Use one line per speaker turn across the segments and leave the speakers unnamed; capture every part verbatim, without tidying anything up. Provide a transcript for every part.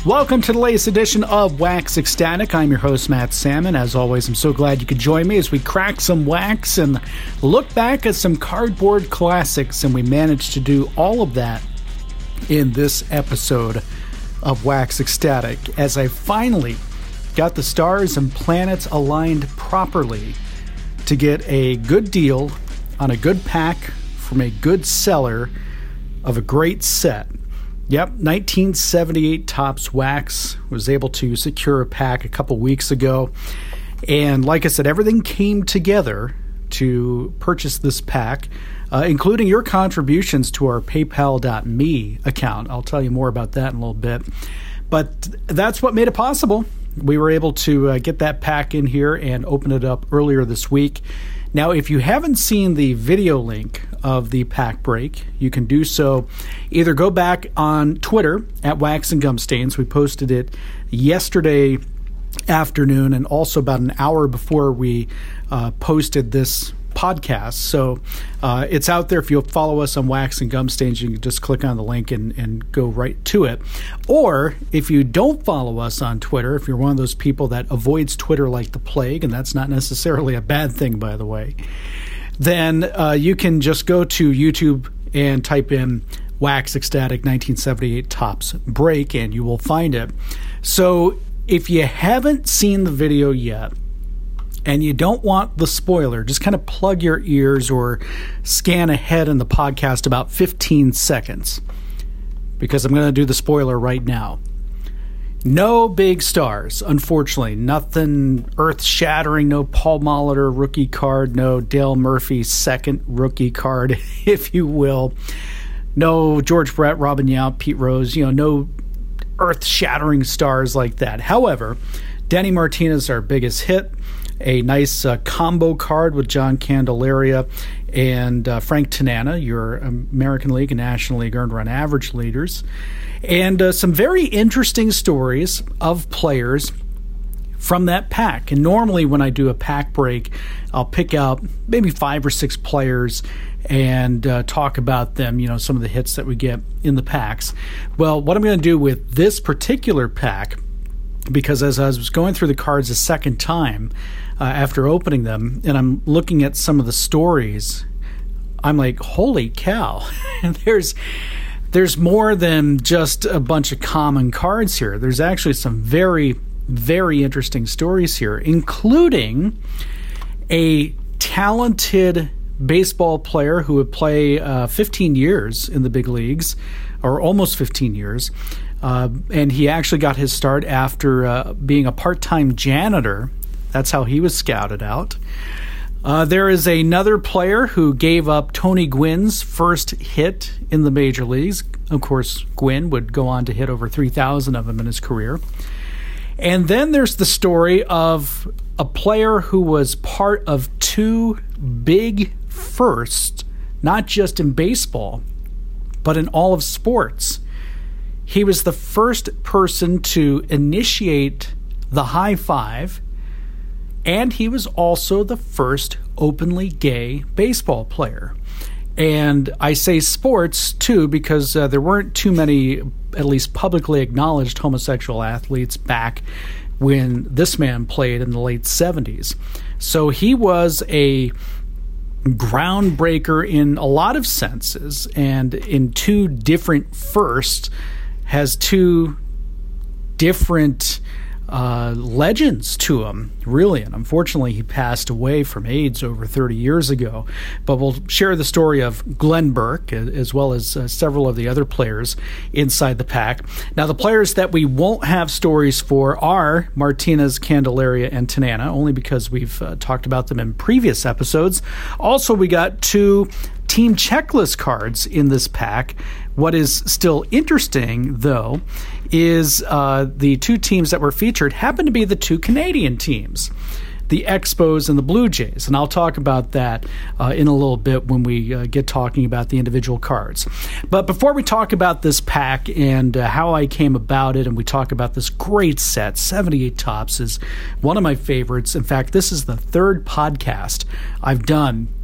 Welcome to the latest edition of Wax Ecstatic. I'm your host, Matt Salmon. As always, I'm so glad you could join me as we crack some wax and look back at some cardboard classics, and we managed to do all of that in this episode of Wax Ecstatic, as I finally got the stars and planets aligned properly to get a good deal on a good pack from a good seller of a great set. Yep, nineteen seventy-eight Topps Wax. Was able to secure a pack a couple weeks ago. And like I said, everything came together to purchase this pack, uh, including your contributions to our PayPal dot me account. I'll tell you more about that in a little bit. But that's what made it possible. We were able to uh, get that pack in here and open it up earlier this week. Now, if you haven't seen the video link of the pack break, you can do so. Either go back on Twitter at Wax and Gum Stains. We posted it yesterday afternoon and also about an hour before we uh, posted this podcast. So uh, it's out there. If you'll follow us on Wax and Gum Stains, you can just click on the link and, and go right to it. Or if you don't follow us on Twitter, if you're one of those people that avoids Twitter like the plague, and that's not necessarily a bad thing, by the way, then uh, you can just go to YouTube and type in Wax Ecstatic nineteen seventy-eight Topps Break, and you will find it. So if you haven't seen the video yet, and you don't want the spoiler, just kind of plug your ears or scan ahead in the podcast about fifteen seconds, because I'm going to do the spoiler right now. No big stars, unfortunately. Nothing earth-shattering, no Paul Molitor rookie card, no Dale Murphy second rookie card, if you will. No George Brett, Robin Yount, Pete Rose, you know, no earth-shattering stars like that. However, Denny Martinez, our biggest hit. A nice uh, combo card with John Candelaria and uh, Frank Tanana, your American League and National League earned run average leaders. And uh, some very interesting stories of players from that pack. And normally when I do a pack break, I'll pick out maybe five or six players and uh, talk about them, you know, some of the hits that we get in the packs. Well, what I'm going to do with this particular pack, because as I was going through the cards a second time uh, after opening them, and I'm looking at some of the stories, I'm like, holy cow. there's there's more than just a bunch of common cards here. There's actually some very, very interesting stories here, including a talented baseball player who would play uh, fifteen years in the big leagues, or almost fifteen years. Uh, and he actually got his start after uh, being a part-time janitor. That's how he was scouted out. Uh, there is another player who gave up Tony Gwynn's first hit in the major leagues. Of course, Gwynn would go on to hit over three thousand of them in his career. And then there's the story of a player who was part of two big firsts, not just in baseball, but in all of sports. He was the first person to initiate the high five, and he was also the first openly gay baseball player. And I say sports, too, because uh, there weren't too many, at least publicly acknowledged, homosexual athletes back when this man played in the late seventies. So he was a groundbreaker in a lot of senses, and in two different firsts, has two different uh, legends to him, really. And unfortunately, he passed away from AIDS over thirty years ago. But we'll share the story of Glenn Burke, as well as uh, several of the other players inside the pack. Now, the players that we won't have stories for are Martinez, Candelaria, and Tanana, only because we've uh, talked about them in previous episodes. Also, we got two team checklist cards in this pack. What is still interesting, though, is uh, the two teams that were featured happen to be the two Canadian teams, the Expos and the Blue Jays. And I'll talk about that uh, in a little bit when we uh, get talking about the individual cards. But before we talk about this pack and uh, how I came about it, and we talk about this great set, seventy-eight Topps is one of my favorites. In fact, this is the third podcast I've done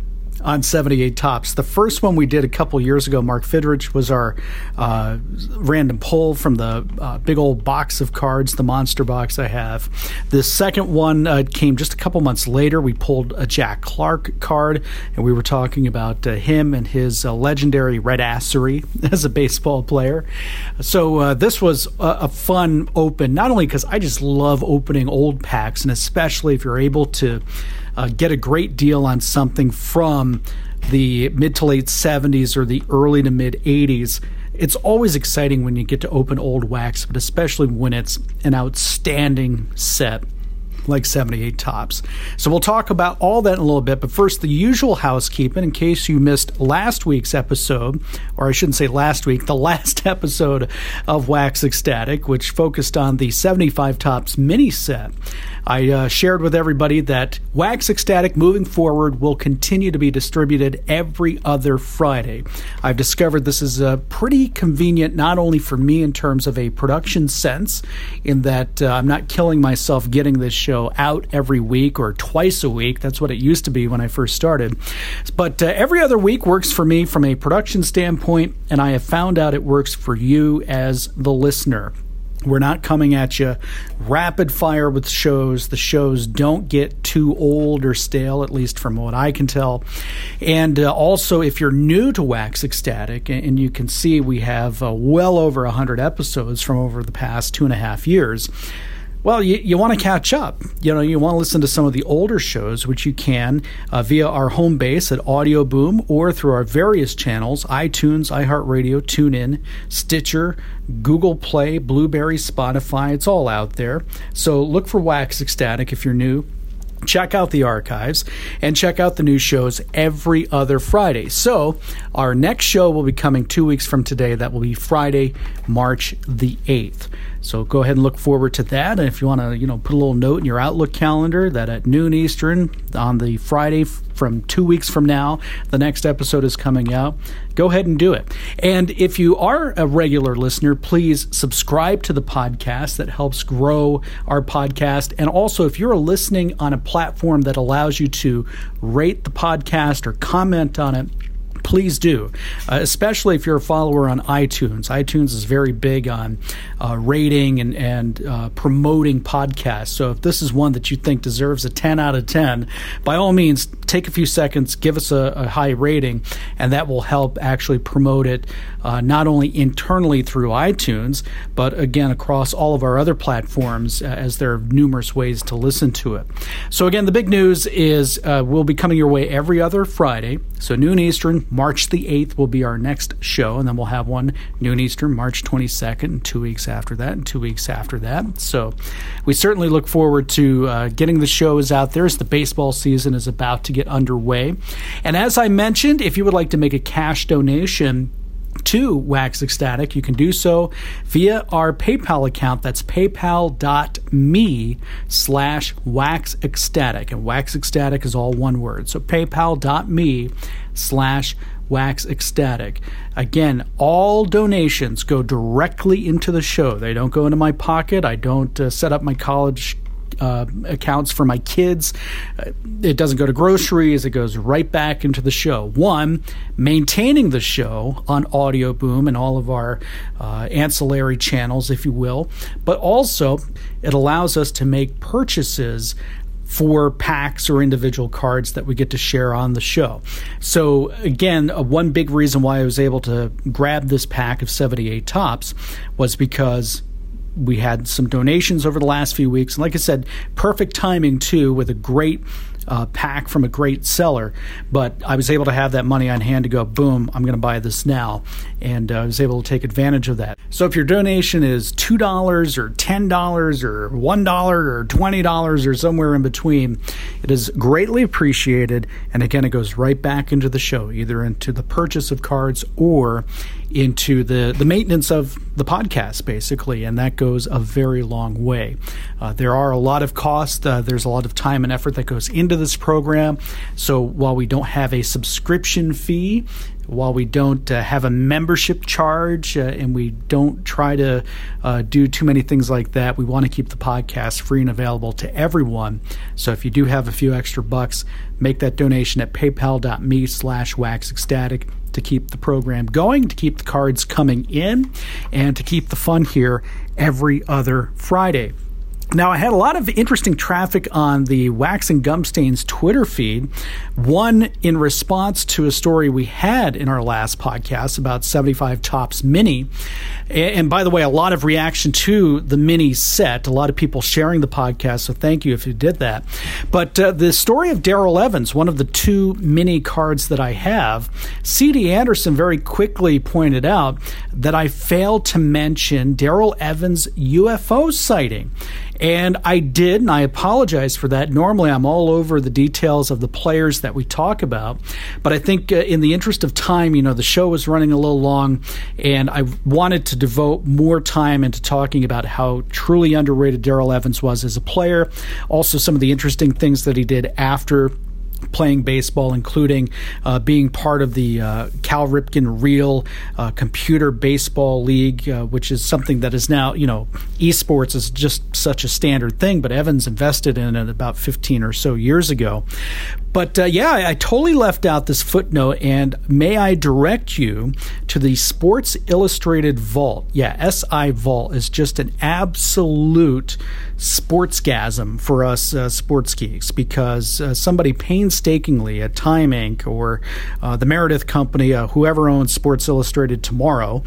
on seventy-eight Tops. The first one we did a couple years ago, Mark Fidrich, was our uh, random pull from the uh, big old box of cards, the monster box I have. The second one uh, came just a couple months later. We pulled a Jack Clark card, and we were talking about uh, him and his uh, legendary red assery as a baseball player. So uh, this was a, a fun open, not only because I just love opening old packs, and especially if you're able to Uh, get a great deal on something from the mid to late seventies or the early to mid eighties. It's always exciting when you get to open old wax, but especially when it's an outstanding set like seventy-eight Tops. So we'll talk about all that in a little bit, but first, the usual housekeeping in case you missed last week's episode, or I shouldn't say last week, the last episode of Wax Ecstatic, which focused on the seventy-five Tops mini set. I uh, shared with everybody that Wax Ecstatic moving forward will continue to be distributed every other Friday. I've discovered this is uh, pretty convenient, not only for me in terms of a production sense, in that uh, I'm not killing myself getting this show out every week or twice a week. That's what it used to be when I first started. But uh, every other week works for me from a production standpoint, and I have found out it works for you as the listener. We're not coming at you rapid fire with shows. The shows don't get too old or stale, at least from what I can tell. And uh, also, if you're new to Wax Ecstatic, and, and you can see we have uh, well over one hundred episodes from over the past two and a half years, well, you, you want to catch up. You know, you want to listen to some of the older shows, which you can uh, via our home base at Audio Boom or through our various channels, iTunes, iHeartRadio, TuneIn, Stitcher, Google Play, Blueberry, Spotify. It's all out there. So look for Wax Ecstatic if you're new. Check out the archives and check out the new shows every other Friday. So our next show will be coming two weeks from today. That will be Friday, March the eighth. So go ahead and look forward to that. And if you want to, you know, put a little note in your Outlook calendar that at noon Eastern on the Friday from two weeks from now, the next episode is coming out, go ahead and do it. And if you are a regular listener, please subscribe to the podcast. That helps grow our podcast. And also, if you're listening on a platform that allows you to rate the podcast or comment on it, please do, uh, especially if you're a follower on iTunes. iTunes is very big on uh, rating and, and uh, promoting podcasts. So if this is one that you think deserves a ten out of ten, by all means, take a few seconds, give us a, a high rating, and that will help actually promote it uh, not only internally through iTunes, but again, across all of our other platforms, uh, as there are numerous ways to listen to it. So again, the big news is uh, we'll be coming your way every other Friday. So noon Eastern, March the eighth will be our next show, and then we'll have one noon Eastern, March twenty-second, and two weeks after that, and two weeks after that. So we certainly look forward to uh, getting the shows out there as the baseball season is about to get underway. And as I mentioned, if you would like to make a cash donation to Wax Ecstatic, you can do so via our PayPal account. That's paypal.me slash Wax Ecstatic. And Wax Ecstatic is all one word. So paypal.me slash Wax Ecstatic. Again, all donations go directly into the show. They don't go into my pocket. I don't uh, set up my college Uh, accounts for my kids. Uh, it doesn't go to groceries. It goes right back into the show. One, maintaining the show on Audio Boom and all of our uh, ancillary channels, if you will. But also, it allows us to make purchases for packs or individual cards that we get to share on the show. So again, uh, one big reason why I was able to grab this pack of seventy-eight Tops was because we had some donations over the last few weeks. And like I said, perfect timing, too, with a great uh, pack from a great seller. But I was able to have that money on hand to go, boom, I'm going to buy this now. And uh, I was able to take advantage of that. So if your donation is two dollars or ten dollars or one dollar or twenty dollars or somewhere in between, it is greatly appreciated. And again, it goes right back into the show, either into the purchase of cards or into the, the maintenance of the podcast, basically, and that goes a very long way. Uh, there are a lot of costs. Uh, there's a lot of time and effort that goes into this program. So while we don't have a subscription fee, While we don't uh, have a membership charge uh, and we don't try to uh, do too many things like that, we want to keep the podcast free and available to everyone. So if you do have a few extra bucks, make that donation at paypal.me slash waxecstatic to keep the program going, to keep the cards coming in, and to keep the fun here every other Friday. Now, I had a lot of interesting traffic on the Wax and Gumstains Twitter feed, one in response to a story we had in our last podcast about seventy-five Topps Mini. And by the way, a lot of reaction to the mini set, a lot of people sharing the podcast, so thank you if you did that. But uh, the story of Darrell Evans, one of the two mini cards that I have, C D Anderson very quickly pointed out that I failed to mention Darrell Evans' U F O sighting. And I did, and I apologize for that. Normally, I'm all over the details of the players that we talk about. But I think uh, in the interest of time, you know, the show was running a little long, and I wanted to devote more time into talking about how truly underrated Darrell Evans was as a player. Also, some of the interesting things that he did after playing baseball, including uh, being part of the uh, Cal Ripken Real uh, Computer Baseball League, uh, which is something that is now, you know, esports is just such a standard thing, but Evans invested in it about fifteen or so years ago. But uh, yeah, I, I totally left out this footnote, and may I direct you to the Sports Illustrated Vault. Yeah, S I Vault is just an absolute sportsgasm for us uh, sports geeks, because uh, somebody painstakingly at Time Incorporated or uh, the Meredith Company, uh, whoever owns Sports Illustrated tomorrow,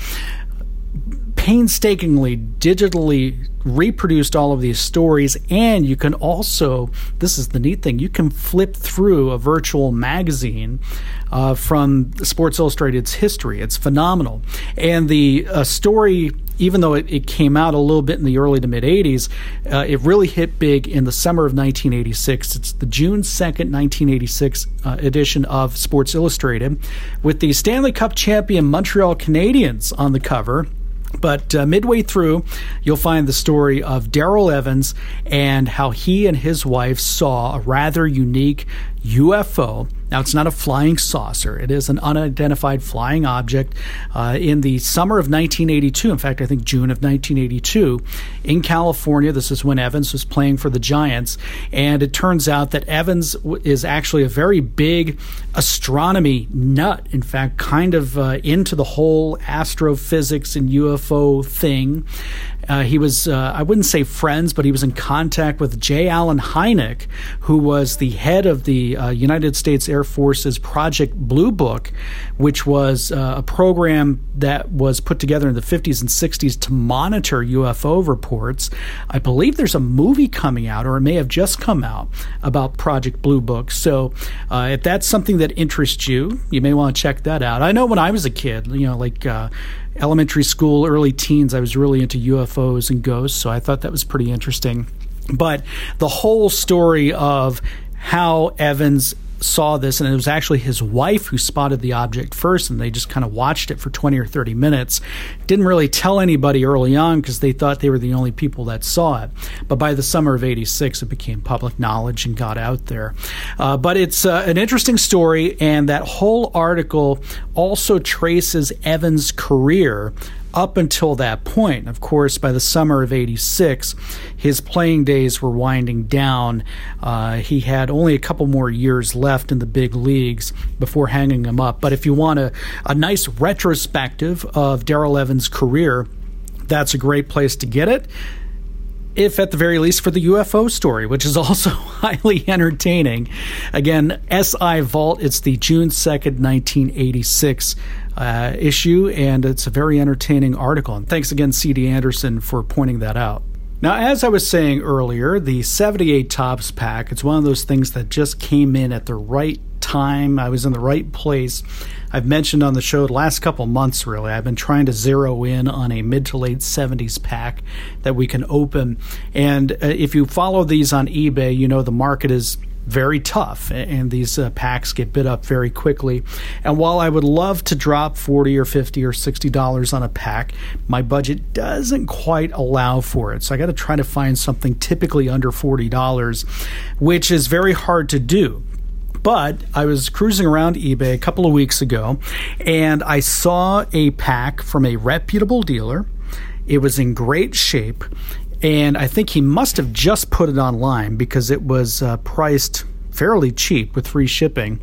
painstakingly digitally reproduced all of these stories. And you can also, this is the neat thing, you can flip through a virtual magazine uh, from Sports Illustrated's history. It's phenomenal. And the uh, story, even though it, it came out a little bit in the early to mid-eighties, uh, it really hit big in the summer of nineteen eighty-six. It's the June second, nineteen eighty-six uh, edition of Sports Illustrated, with the Stanley Cup champion Montreal Canadiens on the cover. But uh, midway through, you'll find the story of Darrell Evans and how he and his wife saw a rather unique U F O. Now, it's not a flying saucer. It is an unidentified flying object uh, in the summer of nineteen eighty-two. In fact, I think June of nineteen eighty-two in California. This is when Evans was playing for the Giants. And it turns out that Evans w- is actually a very big astronomy nut. In fact, kind of uh, into the whole astrophysics and U F O thing. Uh, he was, uh, I wouldn't say friends, but he was in contact with J. Allen Hynek, who was the head of the uh, United States Air Force's Project Blue Book, which was uh, a program that was put together in the fifties and sixties to monitor U F O reports. I believe there's a movie coming out, or it may have just come out, about Project Blue Book. So uh, if that's something that interests you, you may want to check that out. I know when I was a kid, you know, like uh, elementary school, early teens, I was really into U F Os and ghosts, so I thought that was pretty interesting. But the whole story of how Evans saw this, and it was actually his wife who spotted the object first, and they just kind of watched it for twenty or thirty minutes. Didn't really tell anybody early on because they thought they were the only people that saw it. But by the summer of eighty-six, it became public knowledge and got out there. Uh, but it's uh, an interesting story, and that whole article also traces Evans' career up until that point. Of course, by the summer of eighty-six, his playing days were winding down. Uh, he had only a couple more years left in the big leagues before hanging him up. But if you want a, a nice retrospective of Darrell Evans' career, that's a great place to get it, if at the very least for the U F O story, which is also highly entertaining. Again, S I Vault, it's the June second, nineteen eighty-six uh, issue, and it's a very entertaining article. And thanks again, C D Anderson, for pointing that out. Now, as I was saying earlier, the seventy-eight Topps pack, it's one of those things that just came in at the right time. I was in the right place. I've mentioned on the show the last couple months, really, I've been trying to zero in on a mid to late seventies pack that we can open. And uh, if you follow these on eBay, you know the market is very tough, and these uh, packs get bid up very quickly. And while I would love to drop forty or fifty or sixty dollars on a pack, my budget doesn't quite allow for it. So I got to try to find something typically under forty dollars, which is very hard to do. But I was cruising around eBay a couple of weeks ago, and I saw a pack from a reputable dealer. It was in great shape, and I think he must have just put it online because it was uh, priced fairly cheap with free shipping.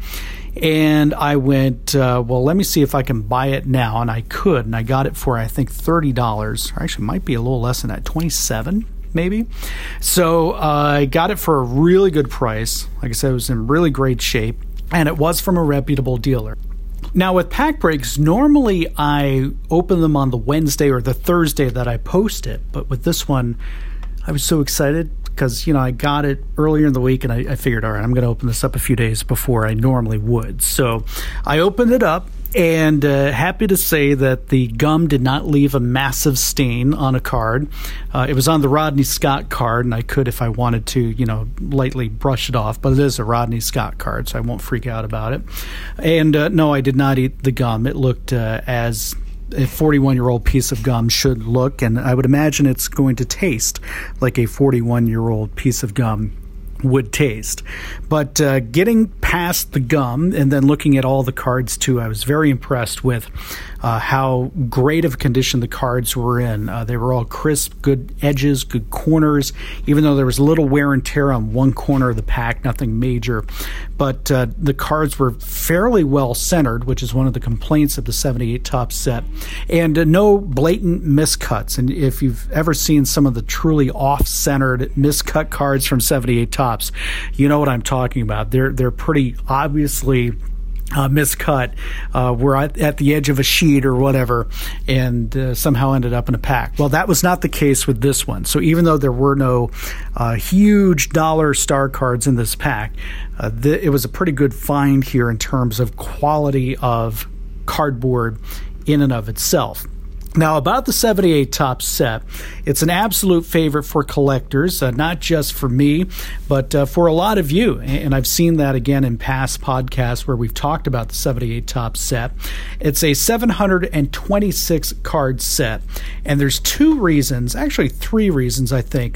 And I went, uh, well, let me see if I can buy it now. And I could, and I got it for, I think, thirty dollars. Or actually, it might be a little less than that, twenty-seven dollars. Maybe. So uh, I got it for a really good price. Like I said, it was in really great shape, and it was from a reputable dealer. Now, with pack breaks, normally I open them on the Wednesday or the Thursday that I post it, but with this one, I was so excited because, you know, I got it earlier in the week, and I, I figured, all right, I'm going to open this up a few days before I normally would. So I opened it up, and uh, happy to say that the gum did not leave a massive stain on a card. Uh, it was on the Rodney Scott card, and I could, if I wanted to, you know, lightly brush it off. But it is a Rodney Scott card, so I won't freak out about it. And uh, no, I did not eat the gum. It looked uh, as a forty-one-year-old piece of gum should look, and I would imagine it's going to taste like a forty-one-year-old piece of gum would taste. But uh, getting past the gum and then looking at all the cards too, I was very impressed with uh, how great of a condition the cards were in. Uh, they were all crisp, good edges, good corners, even though there was a little wear and tear on one corner of the pack, nothing major. But uh, the cards were fairly well centered, which is one of the complaints of the seventy-eight Topps set, and uh, no blatant miscuts. And if you've ever seen some of the truly off-centered miscut cards from seventy-eight Topps, you know what I'm talking about. They're they're pretty obviously uh, miscut. Uh, we're at, at the edge of a sheet or whatever, and uh, somehow ended up in a pack. Well, that was not the case with this one. So even though there were no uh, huge dollar star cards in this pack, uh, th- it was a pretty good find here in terms of quality of cardboard in and of itself. Now, about the seventy-eight Topps set, it's an absolute favorite for collectors, uh, not just for me, but uh, for a lot of you. And I've seen that again in past podcasts where we've talked about the seventy-eight Topps set. It's a seven hundred twenty-six card set, and there's two reasons, actually three reasons, I think,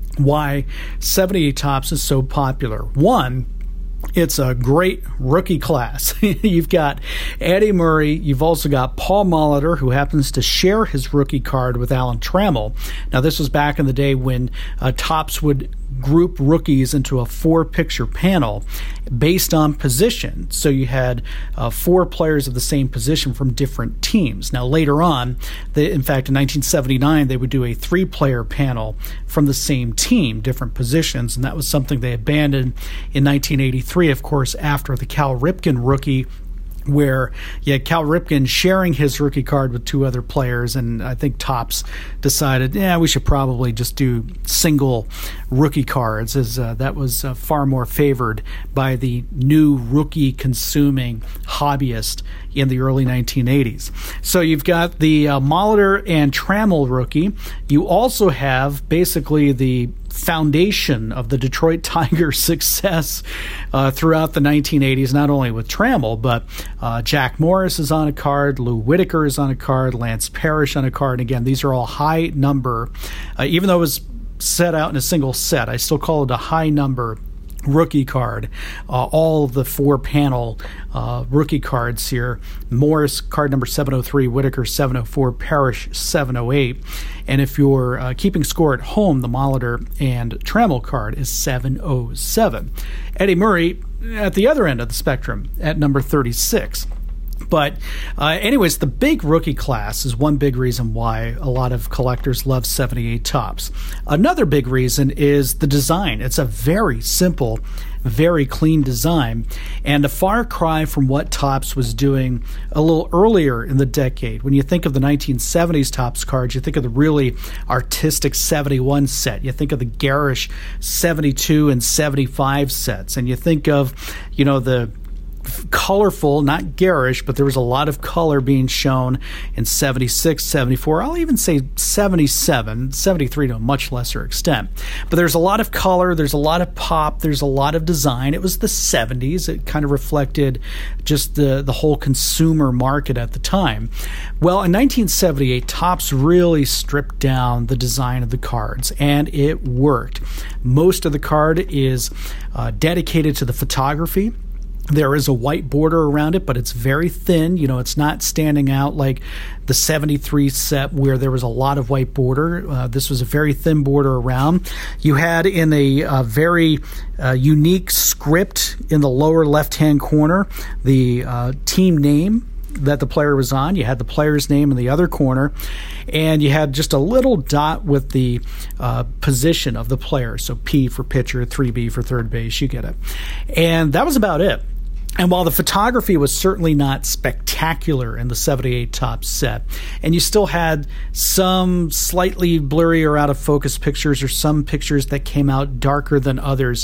why seventy-eight Topps is so popular. One, it's a great rookie class. You've got Eddie Murray. You've also got Paul Molitor, who happens to share his rookie card with Alan Trammell. Now, this was back in the day when uh, Topps would group rookies into a four-picture panel based on position. So you had uh, four players of the same position from different teams. Now, later on, they, in fact, in nineteen seventy-nine, they would do a three-player panel from the same team, different positions, and that was something they abandoned in nineteen eighty-three, of course, after the Cal Ripken rookie, where you had Cal Ripken sharing his rookie card with two other players, and I think Topps decided, yeah, we should probably just do single rookie cards, as uh, that was uh, far more favored by the new rookie-consuming hobbyist in the early nineteen eighties. So you've got the uh, Molitor and Trammell rookie. You also have basically the foundation of the Detroit Tigers' success uh, throughout the nineteen eighties, not only with Trammell, but uh, Jack Morris is on a card, Lou Whitaker is on a card, Lance Parrish on a card. And again, these are all high number. Uh, even though it was set out in a single set, I still call it a high number rookie card. Uh, all of the four panel uh, rookie cards here. Morris, card number seven oh three, Whitaker seven oh four, Parrish seven oh eight. And if you're uh, keeping score at home, the Molitor and Trammell card is seven oh seven. Eddie Murray at the other end of the spectrum at number thirty-six. But uh, anyways, the big rookie class is one big reason why a lot of collectors love seventy-eight Topps. Another big reason is the design. It's a very simple, very clean design, and a far cry from what Topps was doing a little earlier in the decade. When you think of the nineteen seventies Topps cards, you think of the really artistic seventy-one set. You think of the garish seventy-two and seventy-five sets, and you think of, you know, the colorful, not garish, but there was a lot of color being shown in seventy-six, seventy-four. I'll even say seventy-seven, seventy-three to a much lesser extent. But there's a lot of color, there's a lot of pop, there's a lot of design. It was the seventies. It kind of reflected just the, the whole consumer market at the time. Well, in nineteen seventy-eight, Topps really stripped down the design of the cards, and it worked. Most of the card is uh, dedicated to the photography. There is a white border around it, but it's very thin. You know, it's not standing out like the seventy-three set where there was a lot of white border. Uh, this was a very thin border around. You had in a, a very uh, unique script in the lower left-hand corner the uh, team name that the player was on. You had the player's name in the other corner, and you had just a little dot with the uh, position of the player. So P for pitcher, three B for third base, you get it. And that was about it. And while the photography was certainly not spectacular in the seventy-eight Topps set, and you still had some slightly blurry or out of focus pictures or some pictures that came out darker than others,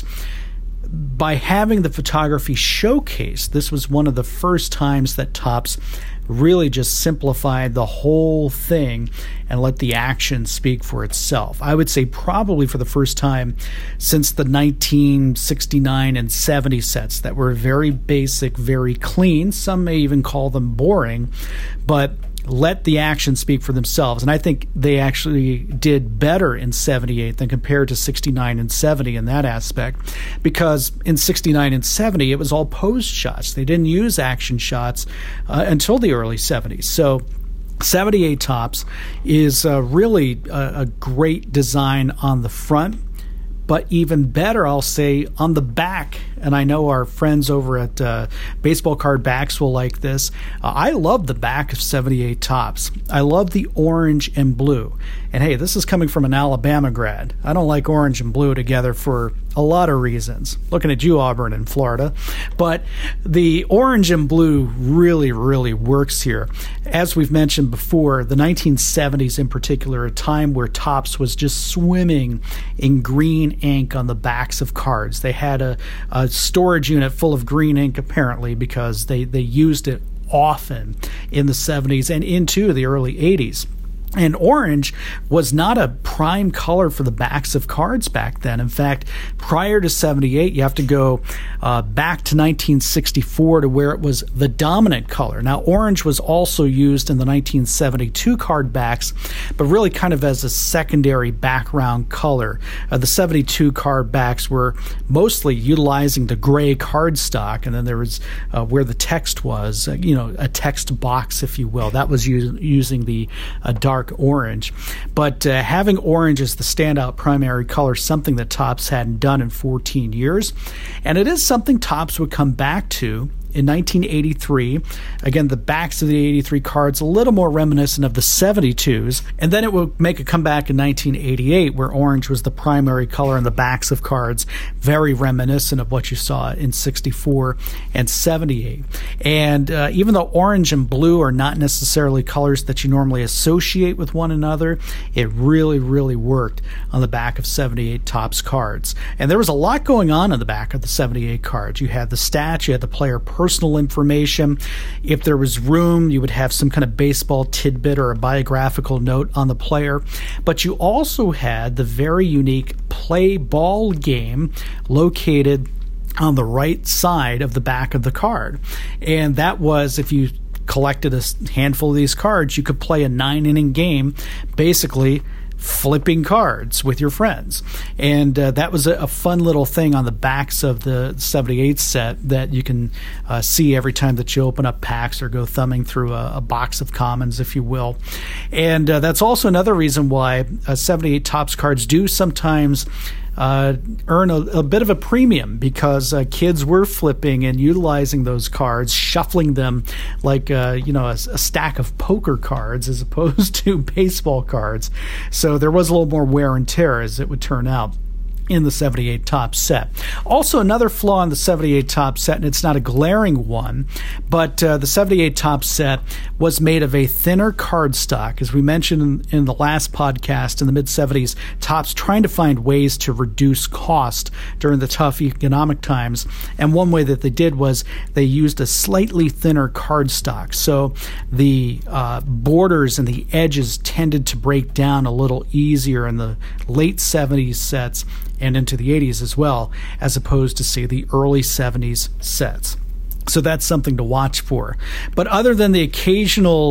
by having the photography showcased, this was one of the first times that Topps really just simplified the whole thing and let the action speak for itself. I would say probably for the first time since the nineteen sixty-nine and seventy sets that were very basic, very clean. Some may even call them boring, but let the action speak for themselves. And I think they actually did better in seventy-eight than compared to sixty-nine and seventy in that aspect, because in sixty-nine and seventy, it was all posed shots. They didn't use action shots uh, until the early seventies. So seventy-eight Topps is uh, really a, a great design on the front, but even better, I'll say, on the back. And I know our friends over at uh, Baseball Card Backs will like this. Uh, I love the back of seventy-eight Topps. I love the orange and blue. And hey, this is coming from an Alabama grad. I don't like orange and blue together for a lot of reasons. Looking at you, Auburn in Florida. But the orange and blue really, really works here. As we've mentioned before, the nineteen seventies in particular, a time where Topps was just swimming in green ink on the backs of cards. They had a, a storage unit full of green ink, apparently, because they, they used it often in the seventies and into the early eighties. And orange was not a prime color for the backs of cards back then. In fact, prior to seventy-eight, you have to go uh, back to nineteen sixty-four to where it was the dominant color. Now, orange was also used in the nineteen seventy-two card backs, but really kind of as a secondary background color. Uh, the seventy-two card backs were mostly utilizing the gray cardstock, and then there was uh, where the text was, uh, you know, a text box, if you will. That was u- using the uh, dark orange. But uh, having orange as the standout primary color, something that Topps hadn't done in fourteen years. And it is something Topps would come back to in nineteen eighty-three. Again, the backs of the eighty-three cards a little more reminiscent of the seventy-twos. And then it would make a comeback in nineteen eighty-eight, where orange was the primary color in the backs of cards, very reminiscent of what you saw in sixty-four and seventy-eight. And uh, even though orange and blue are not necessarily colors that you normally associate with one another, it really, really worked on the back of seventy-eight Topps cards. And there was a lot going on in the back of the seventy-eight cards. You had the stats, you had the player personal information. If there was room, you would have some kind of baseball tidbit or a biographical note on the player. But you also had the very unique play ball game located on the right side of the back of the card. And that was, if you collected a handful of these cards, you could play a nine-inning game, basically flipping cards with your friends. And uh, that was a, a fun little thing on the backs of the seventy-eight set that you can uh, see every time that you open up packs or go thumbing through a, a box of commons, if you will. And uh, that's also another reason why uh, seventy-eight Topps cards do sometimes Uh, earn a, a bit of a premium, because uh, kids were flipping and utilizing those cards, shuffling them like uh, you know a, a stack of poker cards as opposed to baseball cards. So there was a little more wear and tear, as it would turn out, in the seventy-eight Topps set. Also, another flaw in the seventy-eight Topps set, and it's not a glaring one, but uh, the seventy-eight Topps set was made of a thinner cardstock. As we mentioned in, in the last podcast, in the mid-seventies, Topps trying to find ways to reduce cost during the tough economic times, and one way that they did was they used a slightly thinner cardstock. So the uh, borders and the edges tended to break down a little easier in the late seventies sets and into the eighties as well, as opposed to, say, the early seventies sets. So that's something to watch for. But other than the occasional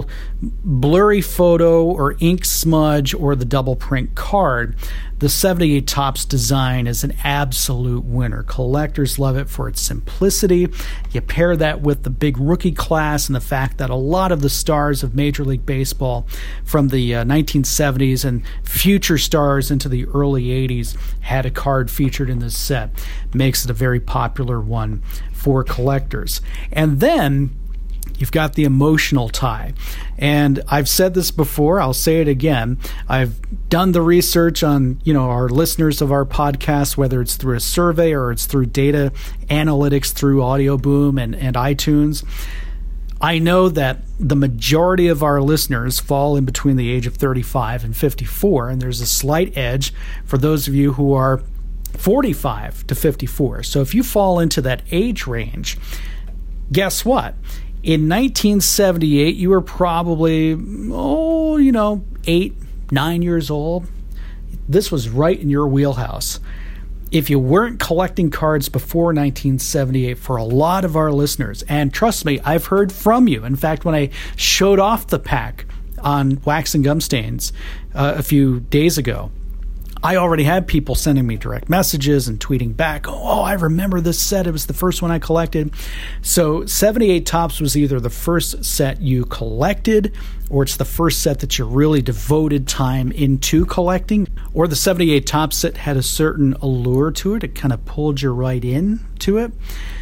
blurry photo or ink smudge or the double print card, the seventy-eight Topps design is an absolute winner. Collectors love it for its simplicity. You pair that with the big rookie class and the fact that a lot of the stars of Major League Baseball from the uh, nineteen seventies and future stars into the early eighties had a card featured in this set. Makes it a very popular one for collectors. And then you've got the emotional tie. And I've said this before, I'll say it again. I've done the research on, you know, our listeners of our podcast, whether it's through a survey or it's through data analytics through Audio Boom and, and iTunes. I know that the majority of our listeners fall in between the age of thirty-five and fifty-four, and there's a slight edge for those of you who are forty-five to fifty-four. So if you fall into that age range, guess what? In nineteen seventy-eight, you were probably, oh, you know, eight, nine years old. This was right in your wheelhouse. If you weren't collecting cards before nineteen seventy-eight, for a lot of our listeners, and trust me, I've heard from you. In fact, when I showed off the pack on Wax and Gum Stains uh, a few days ago, I already had people sending me direct messages and tweeting back, oh, I remember this set. It was the first one I collected. So seventy-eight Topps was either the first set you collected, or it's the first set that you really devoted time into collecting, or the seventy-eight Topps set had a certain allure to it. It kind of pulled you right in to it.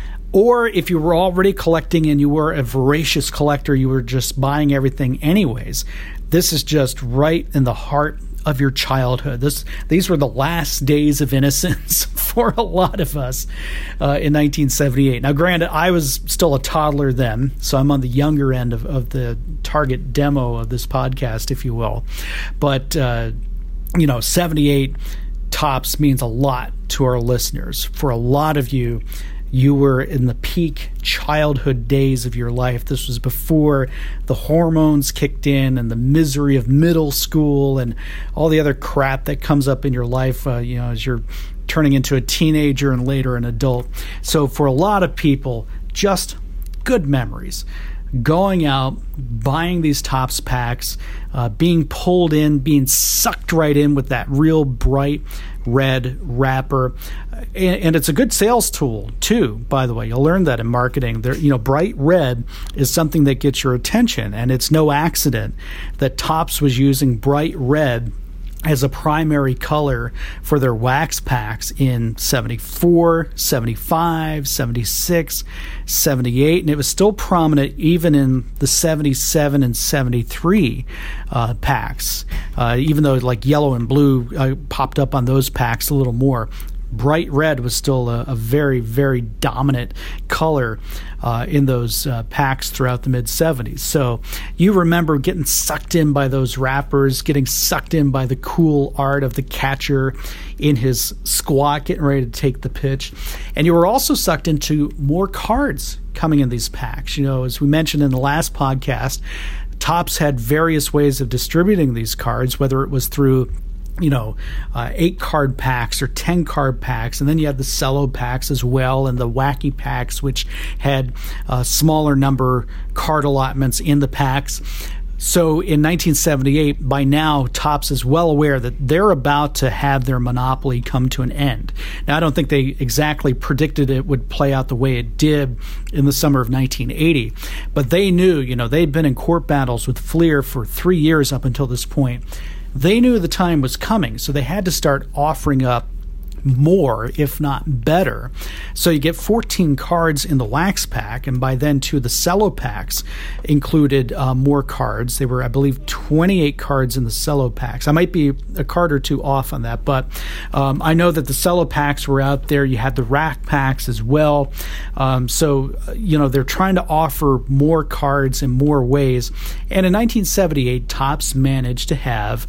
Or if you were already collecting and you were a voracious collector, you were just buying everything anyways. This is just right in the heart of your childhood. This, these were the last days of innocence for a lot of us uh, in nineteen seventy-eight. Now, granted, I was still a toddler then, so I'm on the younger end of, of the target demo of this podcast, if you will. But, uh, you know, seventy-eight Topps means a lot to our listeners. For a lot of you, you were in the peak childhood days of your life. This was before the hormones kicked in and the misery of middle school and all the other crap that comes up in your life, uh, you know, as you're turning into a teenager and later an adult. So for a lot of people, just good memories. Going out, buying these Topps packs, uh, being pulled in, being sucked right in with that real bright red wrapper. And, and it's a good sales tool, too, by the way. You'll learn that in marketing. There, you know, bright red is something that gets your attention, and it's no accident that Topps was using bright red as a primary color for their wax packs in seventy-four, seventy-five, seventy-six, seventy-eight, and it was still prominent even in the seventy-seven and seventy-three uh, packs, uh, even though like yellow and blue uh, popped up on those packs a little more. Bright red was still a, a very, very dominant color uh, in those uh, packs throughout the mid-seventies. So you remember getting sucked in by those wrappers, getting sucked in by the cool art of the catcher in his squat, getting ready to take the pitch. And you were also sucked into more cards coming in these packs. You know, as we mentioned in the last podcast, Topps had various ways of distributing these cards, whether it was through you know, uh, eight card packs or ten card packs, and then you had the cello packs as well, and the wacky packs, which had uh, smaller number card allotments in the packs. So in nineteen seventy-eight, by now, Topps is well aware that they're about to have their monopoly come to an end. Now, I don't think they exactly predicted it would play out the way it did in the summer of nineteen eighty, but they knew, you know, they'd been in court battles with Fleer for three years up until this point. They knew the time was coming, so they had to start offering up more, if not better. So you get fourteen cards in the wax pack, and by then, too, the cello packs included uh, more cards. They were, I believe, twenty-eight cards in the cello packs. I might be a card or two off on that, but um, I know that the cello packs were out there. You had the rack packs as well. Um, so, you know, they're trying to offer more cards in more ways. And in nineteen seventy-eight, Topps managed to have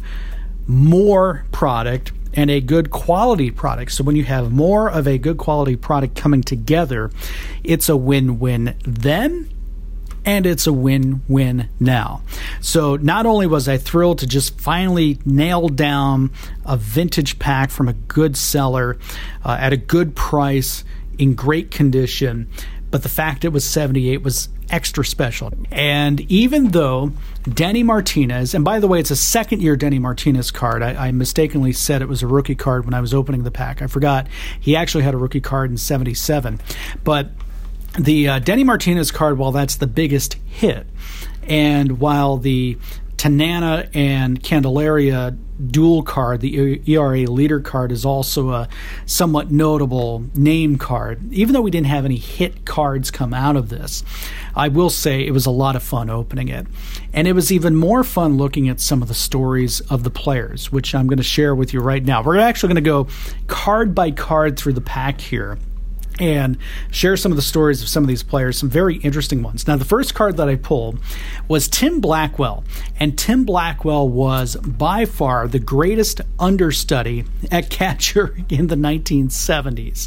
more product and a good quality product. So when you have more of a good quality product coming together, it's a win-win then, and it's a win-win now. So not only was I thrilled to just finally nail down a vintage pack from a good seller uh, at a good price in great condition, but the fact it was seventy-eight was extra special. And even though Denny Martinez, and by the way, it's a second-year Denny Martinez card. I, I mistakenly said it was a rookie card when I was opening the pack. I forgot he actually had a rookie card in seventy-seven. But the uh, Denny Martinez card, while that's the biggest hit, and while the Tanana and Candelaria dual card, the E R A leader card, is also a somewhat notable name card. Even though we didn't have any hit cards come out of this, I will say it was a lot of fun opening it. And it was even more fun looking at some of the stories of the players, which I'm going to share with you right now. We're actually going to go card by card through the pack here and share some of the stories of some of these players, some very interesting ones. Now, the first card that I pulled was Tim Blackwell, and Tim Blackwell was by far the greatest understudy at catcher in the nineteen seventies.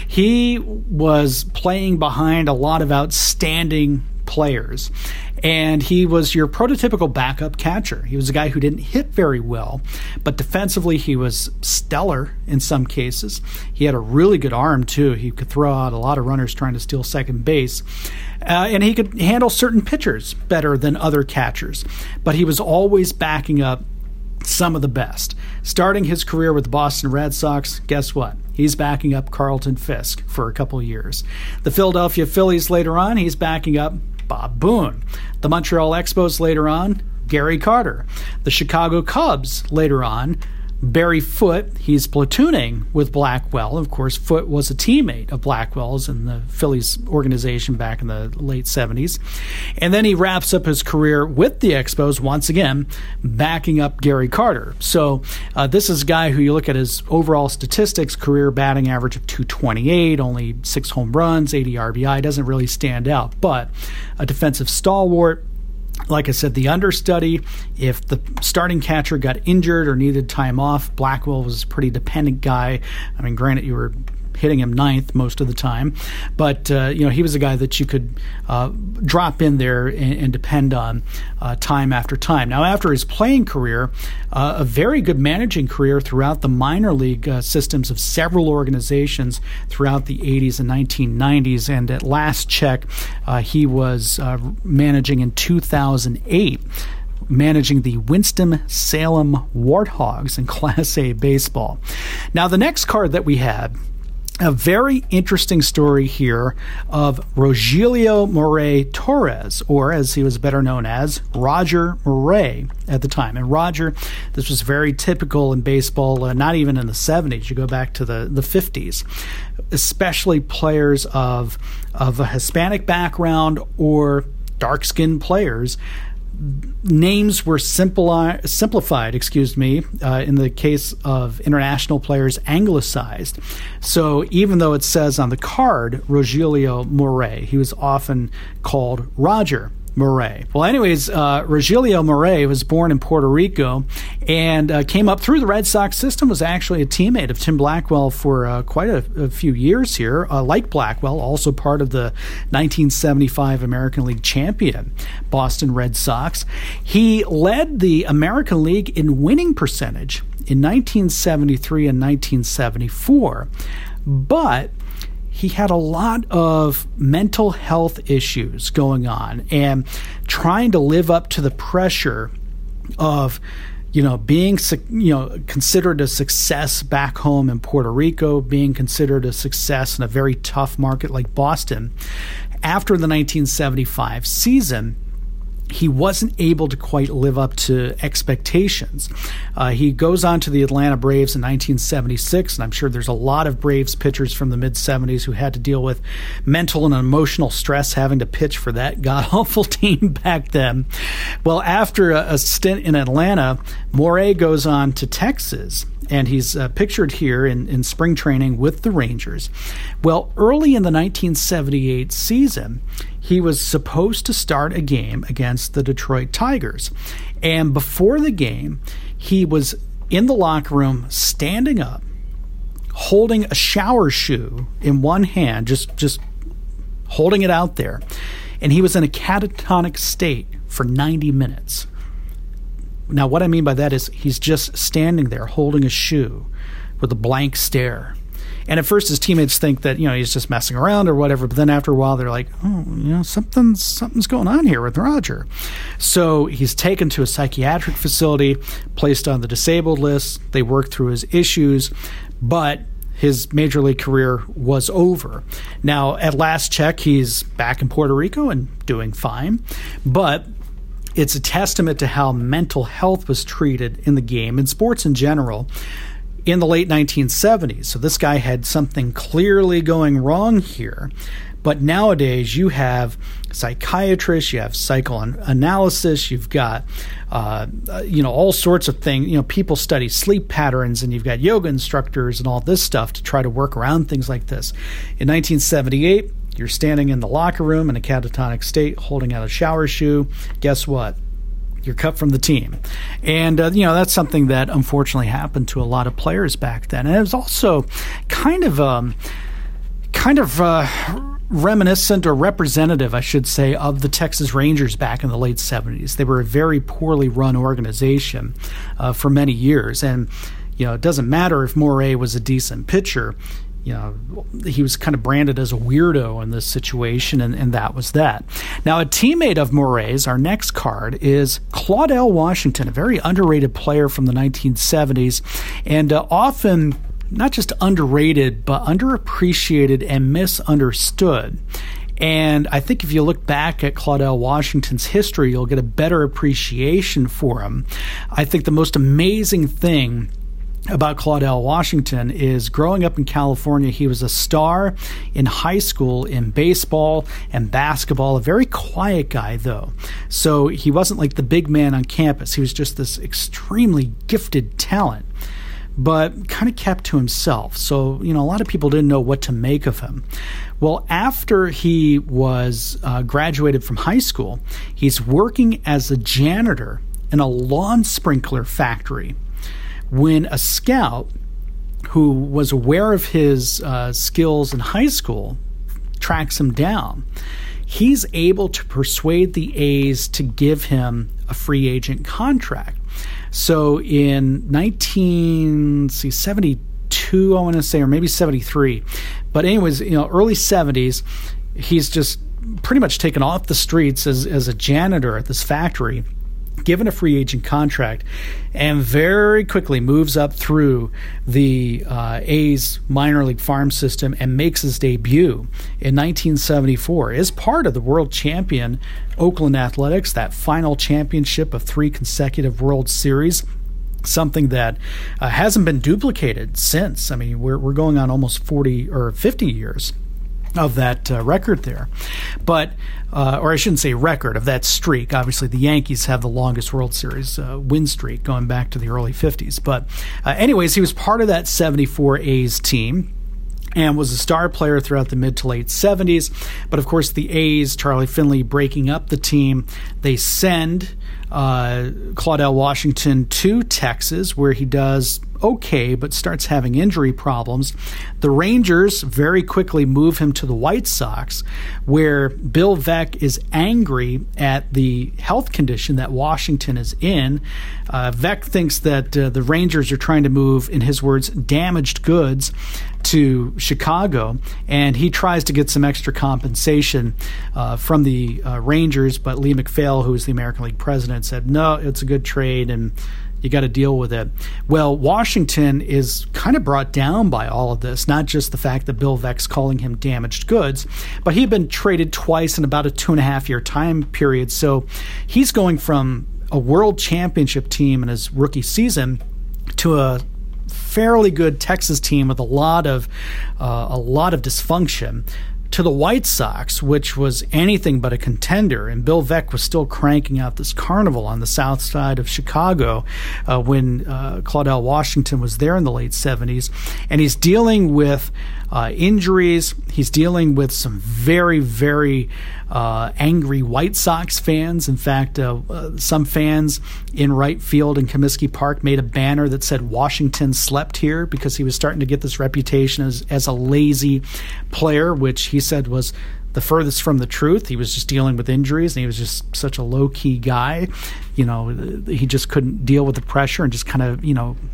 He was playing behind a lot of outstanding players, and he was your prototypical backup catcher. He was a guy who didn't hit very well, but defensively he was stellar in some cases. He had a really good arm too. He could throw out a lot of runners trying to steal second base, uh, and he could handle certain pitchers better than other catchers, but he was always backing up some of the best. Starting his career with the Boston Red Sox, guess what? He's backing up Carlton Fisk for a couple of years. The Philadelphia Phillies later on, he's backing up Bob Boone. The Montreal Expos later on, Gary Carter. The Chicago Cubs later on, Barry Foote. He's platooning with Blackwell. Of course, Foote was a teammate of Blackwell's in the Phillies organization back in the late seventies. And then he wraps up his career with the Expos, once again, backing up Gary Carter. So uh, this is a guy who, you look at his overall statistics, career batting average of two twenty-eight, only six home runs, eighty R B I, doesn't really stand out, but a defensive stalwart. Like I said, the understudy, if the starting catcher got injured or needed time off, Blackwell was a pretty dependent guy. I mean, granted, you were hitting him ninth most of the time, but uh, you know, he was a guy that you could uh, drop in there and, and depend on uh, time after time. Now, after his playing career, uh, a very good managing career throughout the minor league uh, systems of several organizations throughout the eighties and nineteen nineties, and at last check, uh, he was uh, managing in two thousand eight, managing the Winston-Salem Warthogs in Class A baseball. Now, the next card that we had, a very interesting story here of Rogelio Murray Torres, or as he was better known as, Roger Murray at the time. And Roger, this was very typical in baseball, uh, not even in the seventies. You go back to the, the fifties, especially players of, of a Hispanic background or dark-skinned players. Names were simpli- simplified, excuse me, uh, in the case of international players, anglicized. So even though it says on the card, Rogelio Murray, he was often called Roger Murray. Well, anyways, uh, Rogelio Murray was born in Puerto Rico and uh, came up through the Red Sox system, was actually a teammate of Tim Blackwell for uh, quite a, a few years here. Uh, like Blackwell, also part of the nineteen seventy-five American League champion Boston Red Sox. He led the American League in winning percentage in nineteen seventy-three and nineteen seventy-four, but he had a lot of mental health issues going on and trying to live up to the pressure of, you know, being, you know, considered a success back home in Puerto Rico, being considered a success in a very tough market like Boston. After the nineteen seventy-five season, he wasn't able to quite live up to expectations. Uh, he goes on to the Atlanta Braves in nineteen seventy-six, and I'm sure there's a lot of Braves pitchers from the mid-seventies who had to deal with mental and emotional stress having to pitch for that god-awful team back then. Well, after a, a stint in Atlanta, Murray goes on to Texas, and he's uh, pictured here in, in spring training with the Rangers. Well, early in the nineteen seventy-eight season, he was supposed to start a game against the Detroit Tigers. And before the game, he was in the locker room standing up, holding a shower shoe in one hand, just, just holding it out there. And he was in a catatonic state for ninety minutes. Now, what I mean by that is he's just standing there holding a shoe with a blank stare. And at first his teammates think that, you know, he's just messing around or whatever, but then after a while they're like, oh, you know, something's, something's going on here with Roger. So he's taken to a psychiatric facility, placed on the disabled list. They work through his issues, but his major league career was over. Now, at last check, he's back in Puerto Rico and doing fine, but it's a testament to how mental health was treated in the game and sports in general in the late nineteen seventies. So this guy had something clearly going wrong here. But nowadays, you have psychiatrists, you have psychoanalysis, you've got, uh, you know, all sorts of things. You know, people study sleep patterns, and you've got yoga instructors and all this stuff to try to work around things like this. In nineteen seventy-eight, you're standing in the locker room in a catatonic state, holding out a shower shoe. Guess what? You're cut from the team. And, uh, you know, that's something that unfortunately happened to a lot of players back then. And it was also kind of, um, kind of, uh, reminiscent or representative, I should say, of the Texas Rangers back in the late seventies. They were a very poorly run organization uh, for many years. And, you know, it doesn't matter if Morey was a decent pitcher. You know, he was kind of branded as a weirdo in this situation, and, and that was that. Now, a teammate of Morey's, our next card, is Claudell Washington, a very underrated player from the nineteen seventies, and uh, often not just underrated, but underappreciated and misunderstood. And I think if you look back at Claudell Washington's history, you'll get a better appreciation for him. I think the most amazing thing about Claudell Washington is growing up in California, he was a star in high school in baseball and basketball, a very quiet guy, though. So he wasn't like the big man on campus. He was just this extremely gifted talent, but kind of kept to himself. So, you know, a lot of people didn't know what to make of him. Well, after he was uh, graduated from high school, he's working as a janitor in a lawn sprinkler factory when a scout who was aware of his uh, skills in high school tracks him down. He's able to persuade the A's to give him a free agent contract. So in nineteen seventy-two, I want to say, or maybe seventy-three, but anyways, you know, early seventies, he's just pretty much taken off the streets as, as a janitor at this factory, given a free agent contract, and very quickly moves up through the uh, A's minor league farm system and makes his debut in nineteen seventy-four as part of the world champion Oakland Athletics, that final championship of three consecutive World Series, something that uh, hasn't been duplicated since. I mean, we're we're going on almost forty or fifty years of that uh, record there. But, uh, or I shouldn't say record, of that streak. Obviously, the Yankees have the longest World Series uh, win streak going back to the early fifties. But uh, anyways, he was part of that seventy-four A's team and was a star player throughout the mid to late seventies. But of course, the A's, Charlie Finley breaking up the team, they send uh, Claudell Washington to Texas, where he does okay, but starts having injury problems. The Rangers very quickly move him to the White Sox, where Bill Veeck is angry at the health condition that Washington is in. Uh, Veeck thinks that uh, the Rangers are trying to move, in his words, damaged goods to Chicago, and he tries to get some extra compensation uh, from the uh, Rangers, but Lee McPhail, who is the American League president, said, no, it's a good trade, and you got to deal with it. Well, Washington is kind of brought down by all of this, not just the fact that Bill Veeck's calling him damaged goods, but he'd been traded twice in about a two and a half year time period. So he's going from a world championship team in his rookie season to a fairly good Texas team with a lot of uh, a lot of dysfunction, to the White Sox, which was anything but a contender. And Bill Veeck was still cranking out this carnival on the south side of Chicago uh, when uh, Claudell Washington was there in the late seventies. And he's dealing with uh, injuries. He's dealing with some very, very uh, angry White Sox fans. In fact, uh, uh, some fans in right field in Comiskey Park made a banner that said Washington slept here, because he was starting to get this reputation as, as a lazy player, which he said was the furthest from the truth. He was just dealing with injuries, and he was just such a low-key guy. You know, he just couldn't deal with the pressure and just kind of, you know,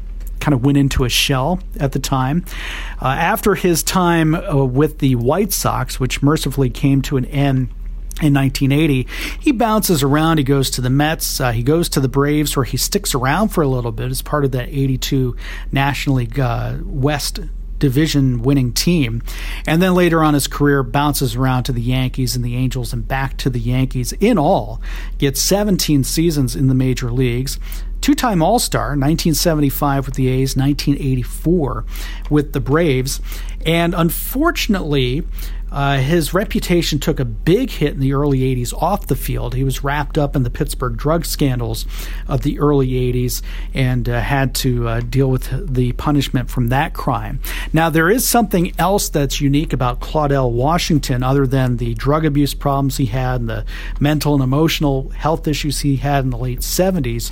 kind of went into a shell at the time. Uh, after his time uh, with the White Sox, which mercifully came to an end in nineteen eighty, he bounces around. He goes to the Mets. Uh, he goes to the Braves, where he sticks around for a little bit as part of that eighty-two National League uh, West division winning team. And then later on his career bounces around to the Yankees and the Angels and back to the Yankees. In all, gets seventeen seasons in the major leagues. Two-time All-Star, nineteen seventy-five with the A's, nineteen eighty-four with the Braves. And unfortunately, Uh, his reputation took a big hit in the early eighties off the field. He was wrapped up in the Pittsburgh drug scandals of the early eighties and uh, had to uh, deal with the punishment from that crime. Now, there is something else that's unique about Claudell Washington, other than the drug abuse problems he had and the mental and emotional health issues he had in the late seventies.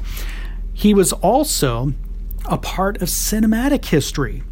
He was also a part of cinematic history.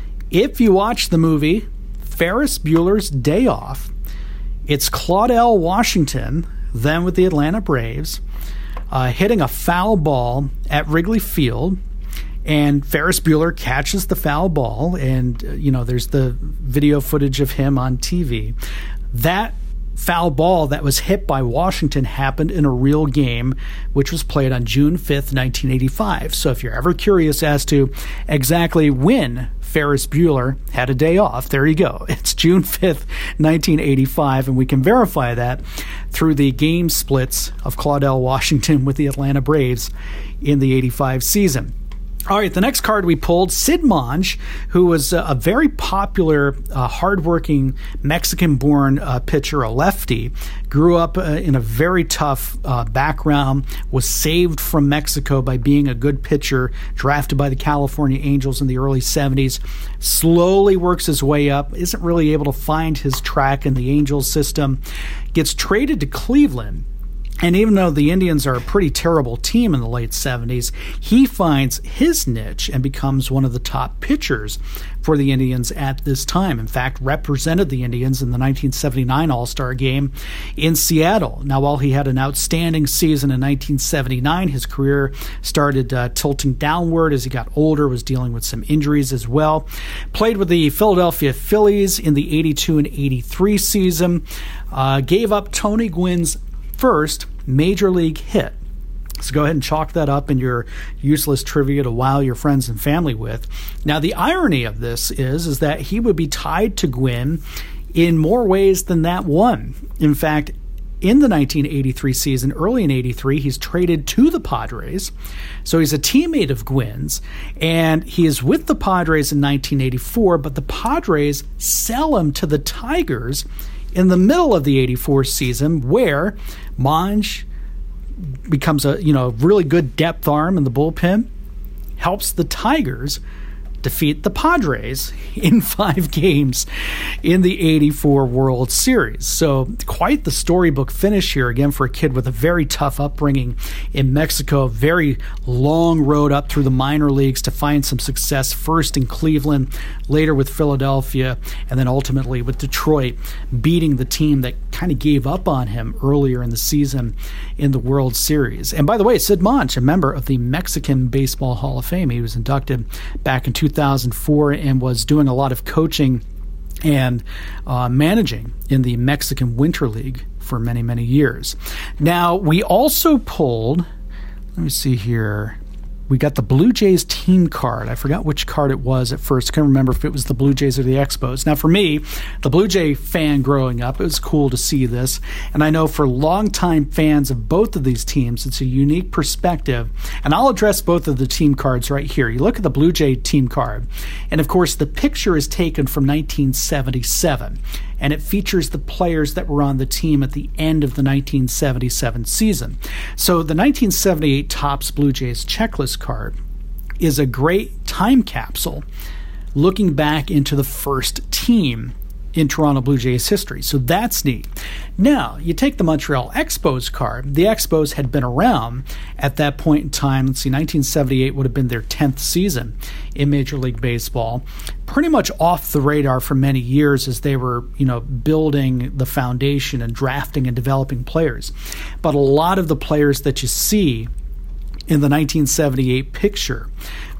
If you watch the movie Ferris Bueller's Day Off, it's Claudell Washington, then with the Atlanta Braves, uh, hitting a foul ball at Wrigley Field, and Ferris Bueller catches the foul ball, and, uh, you know, there's the video footage of him on T V. That foul ball that was hit by Washington happened in a real game, which was played on June fifth, nineteen eighty-five. So if you're ever curious as to exactly when Ferris Bueller had a day off, there you go. It's June fifth, nineteen eighty-five, and we can verify that through the game splits of Claudell Washington with the Atlanta Braves in the eighty-five season. All right, the next card we pulled, Sid Monge, who was a very popular, uh, hardworking Mexican-born uh, pitcher, a lefty, grew up uh, in a very tough uh, background, was saved from Mexico by being a good pitcher, drafted by the California Angels in the early seventies, slowly works his way up, isn't really able to find his track in the Angels system, gets traded to Cleveland. And even though the Indians are a pretty terrible team in the late seventies, he finds his niche and becomes one of the top pitchers for the Indians at this time. In fact, represented the Indians in the nineteen seventy-nine All-Star Game in Seattle. Now, while he had an outstanding season in nineteen seventy-nine, his career started uh, tilting downward as he got older, was dealing with some injuries as well. Played with the Philadelphia Phillies in the eighty-two and eighty-three season. Uh, gave up Tony Gwynn's first major league hit. So go ahead and chalk that up in your useless trivia to wow your friends and family with. Now, the irony of this is, is that he would be tied to Gwynn in more ways than that one. In fact, in the nineteen eighty-three season, early in eighty-three, he's traded to the Padres. So he's a teammate of Gwynn's, and he is with the Padres in nineteen eighty-four, but the Padres sell him to the Tigers in the middle of the eighty-four season, where Monge becomes a you know really good depth arm in the bullpen, helps the Tigers defeat the Padres in five games in the eighty-four World Series. So quite the storybook finish here, again, for a kid with a very tough upbringing in Mexico, a very long road up through the minor leagues to find some success, first in Cleveland, later with Philadelphia, and then ultimately with Detroit, beating the team that kind of gave up on him earlier in the season in the World Series. And by the way, Sid Monge, a member of the Mexican Baseball Hall of Fame, he was inducted back in two thousand four and was doing a lot of coaching and uh, managing in the Mexican Winter League for many, many years. Now, we also pulled, let me see here, we got the Blue Jays team card. I forgot which card it was at first. I can't remember if it was the Blue Jays or the Expos. Now, for me, the Blue Jay fan growing up, it was cool to see this. And I know for longtime fans of both of these teams, it's a unique perspective. And I'll address both of the team cards right here. You look at the Blue Jay team card, and of course, the picture is taken from nineteen seventy-seven. And it features the players that were on the team at the end of the nineteen seventy-seven season. So the nineteen seventy-eight Topps Blue Jays checklist card is a great time capsule looking back into the first team in Toronto Blue Jays history. So that's neat. Now, you take the Montreal Expos card. The Expos had been around at that point in time. Let's see, nineteen seventy-eight would have been their tenth season in Major League Baseball. Pretty much off the radar for many years as they were, you know, building the foundation and drafting and developing players. But a lot of the players that you see in the nineteen seventy-eight picture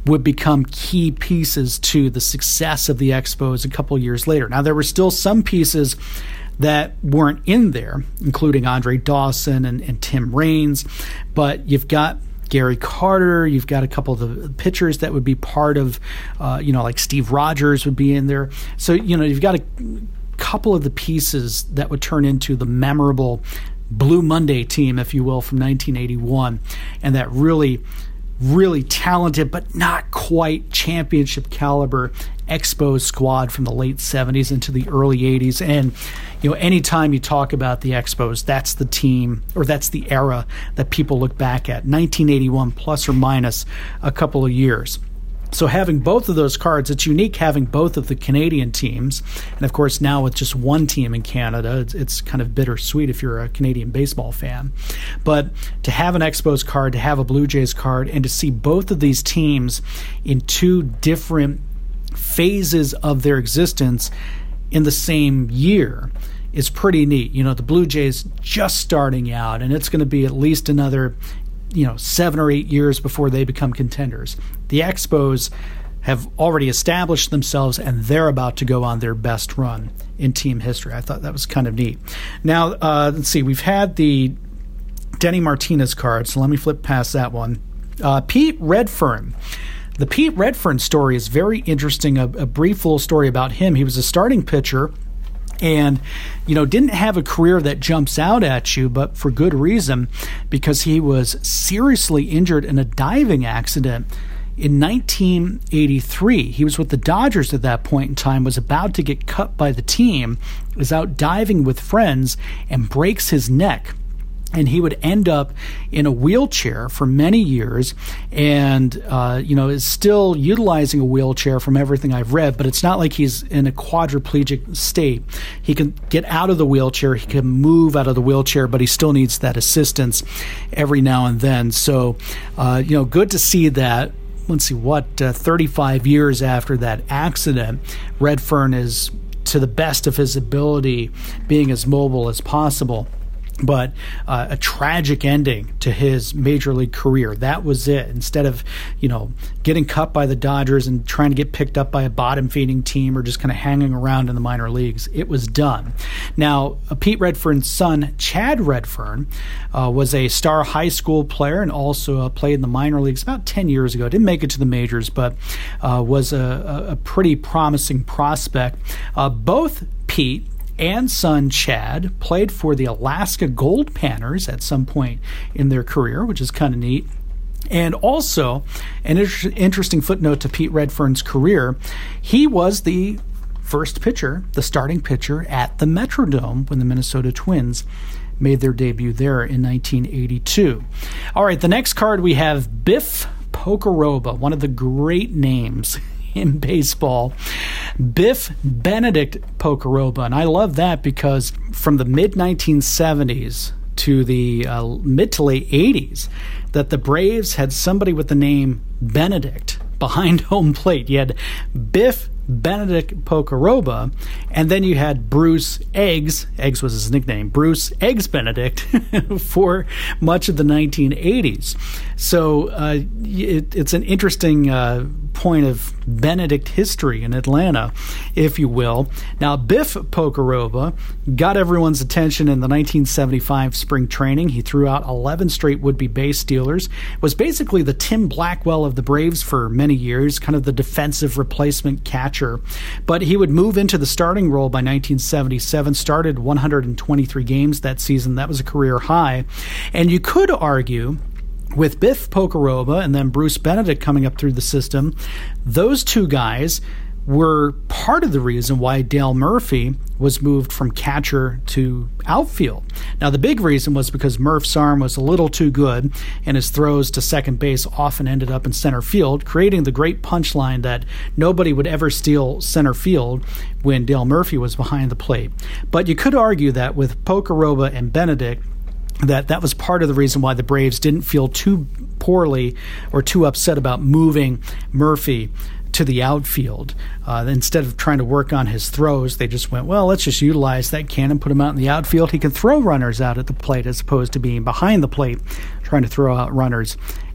would become key pieces to the success of the Expos a couple years later. Now, there were still some pieces that weren't in there, including Andre Dawson and, and Tim Raines, but you've got Gary Carter, you've got a couple of the pitchers that would be part of, uh, you know, like Steve Rogers would be in there. So, you know, you've got a couple of the pieces that would turn into the memorable Blue Monday team, if you will, from nineteen eighty-one, and that really, really talented but not quite championship caliber Expos squad from the late seventies into the early eighties. And, you know, anytime you talk about the Expos, that's the team, or that's the era that people look back at, nineteen eighty-one plus or minus a couple of years. So having both of those cards, it's unique having both of the Canadian teams. And, of course, now with just one team in Canada, it's, it's kind of bittersweet if you're a Canadian baseball fan. But to have an Expos card, to have a Blue Jays card, and to see both of these teams in two different phases of their existence in the same year is pretty neat. You know, the Blue Jays just starting out, and it's going to be at least another, you know, seven or eight years before they become contenders. The Expos have already established themselves, and they're about to go on their best run in team history. I thought that was kind of neat. Now, uh, let's see. We've had the Denny Martinez card, so let me flip past that one. Uh, Pete Redfern. The Pete Redfern story is very interesting. A, a brief little story about him. He was a starting pitcher and, you know, didn't have a career that jumps out at you, but for good reason, because he was seriously injured in a diving accident in nineteen eighty-three. He was with the Dodgers at that point in time, was about to get cut by the team, was out diving with friends, and breaks his neck. And he would end up in a wheelchair for many years, and uh, you know, is still utilizing a wheelchair from everything I've read. But it's not like he's in a quadriplegic state. He can get out of the wheelchair, he can move out of the wheelchair, but he still needs that assistance every now and then. So, uh, you know, good to see that. Let's see, what uh, thirty-five years after that accident, Redfern is, to the best of his ability, being as mobile as possible. But uh, a tragic ending to his major league career. That was it. Instead of, you know, getting cut by the Dodgers and trying to get picked up by a bottom-feeding team or just kind of hanging around in the minor leagues, it was done. Now, uh, Pete Redfern's son, Chad Redfern, uh, was a star high school player and also uh, played in the minor leagues about ten years ago. Didn't make it to the majors, but uh, was a, a pretty promising prospect. Uh, both Pete and son Chad played for the Alaska Gold Panners at some point in their career, which is kind of neat. And also, an inter- interesting footnote to Pete Redfern's career, he was the first pitcher, the starting pitcher at the Metrodome when the Minnesota Twins made their debut there in nineteen eighty-two. All right, the next card we have Biff Pocoroba, one of the great names in baseball, Biff Benedict Pocoroba. And I love that because from the mid nineteen seventies to the uh, mid to late eighties, that the Braves had somebody with the name Benedict behind home plate. You had Biff Benedict Pocoroba, and then you had Bruce Eggs, Eggs was his nickname, Bruce Eggs Benedict, for much of the nineteen eighties. So uh, it, it's an interesting uh, point of Benedict history in Atlanta, if you will. Now, Biff Pocoroba got everyone's attention in the nineteen seventy-five spring training. He threw out eleven straight would-be base stealers, was basically the Tim Blackwell of the Braves for many years, kind of the defensive replacement catcher. But he would move into the starting role by nineteen seventy-seven, started one hundred twenty-three games that season. That was a career high. And you could argue, with Biff Pocoroba and then Bruce Benedict coming up through the system, those two guys were part of the reason why Dale Murphy was moved from catcher to outfield. Now, the big reason was because Murph's arm was a little too good, and his throws to second base often ended up in center field, creating the great punchline that nobody would ever steal center field when Dale Murphy was behind the plate. But you could argue that with Pocoroba and Benedict, that that was part of the reason why the Braves didn't feel too poorly or too upset about moving Murphy to the outfield. Uh, instead of trying to work on his throws, they just went, well, let's just utilize that cannon, put him out in the outfield. He can throw runners out at the plate as opposed to being behind the plate trying to throw out runners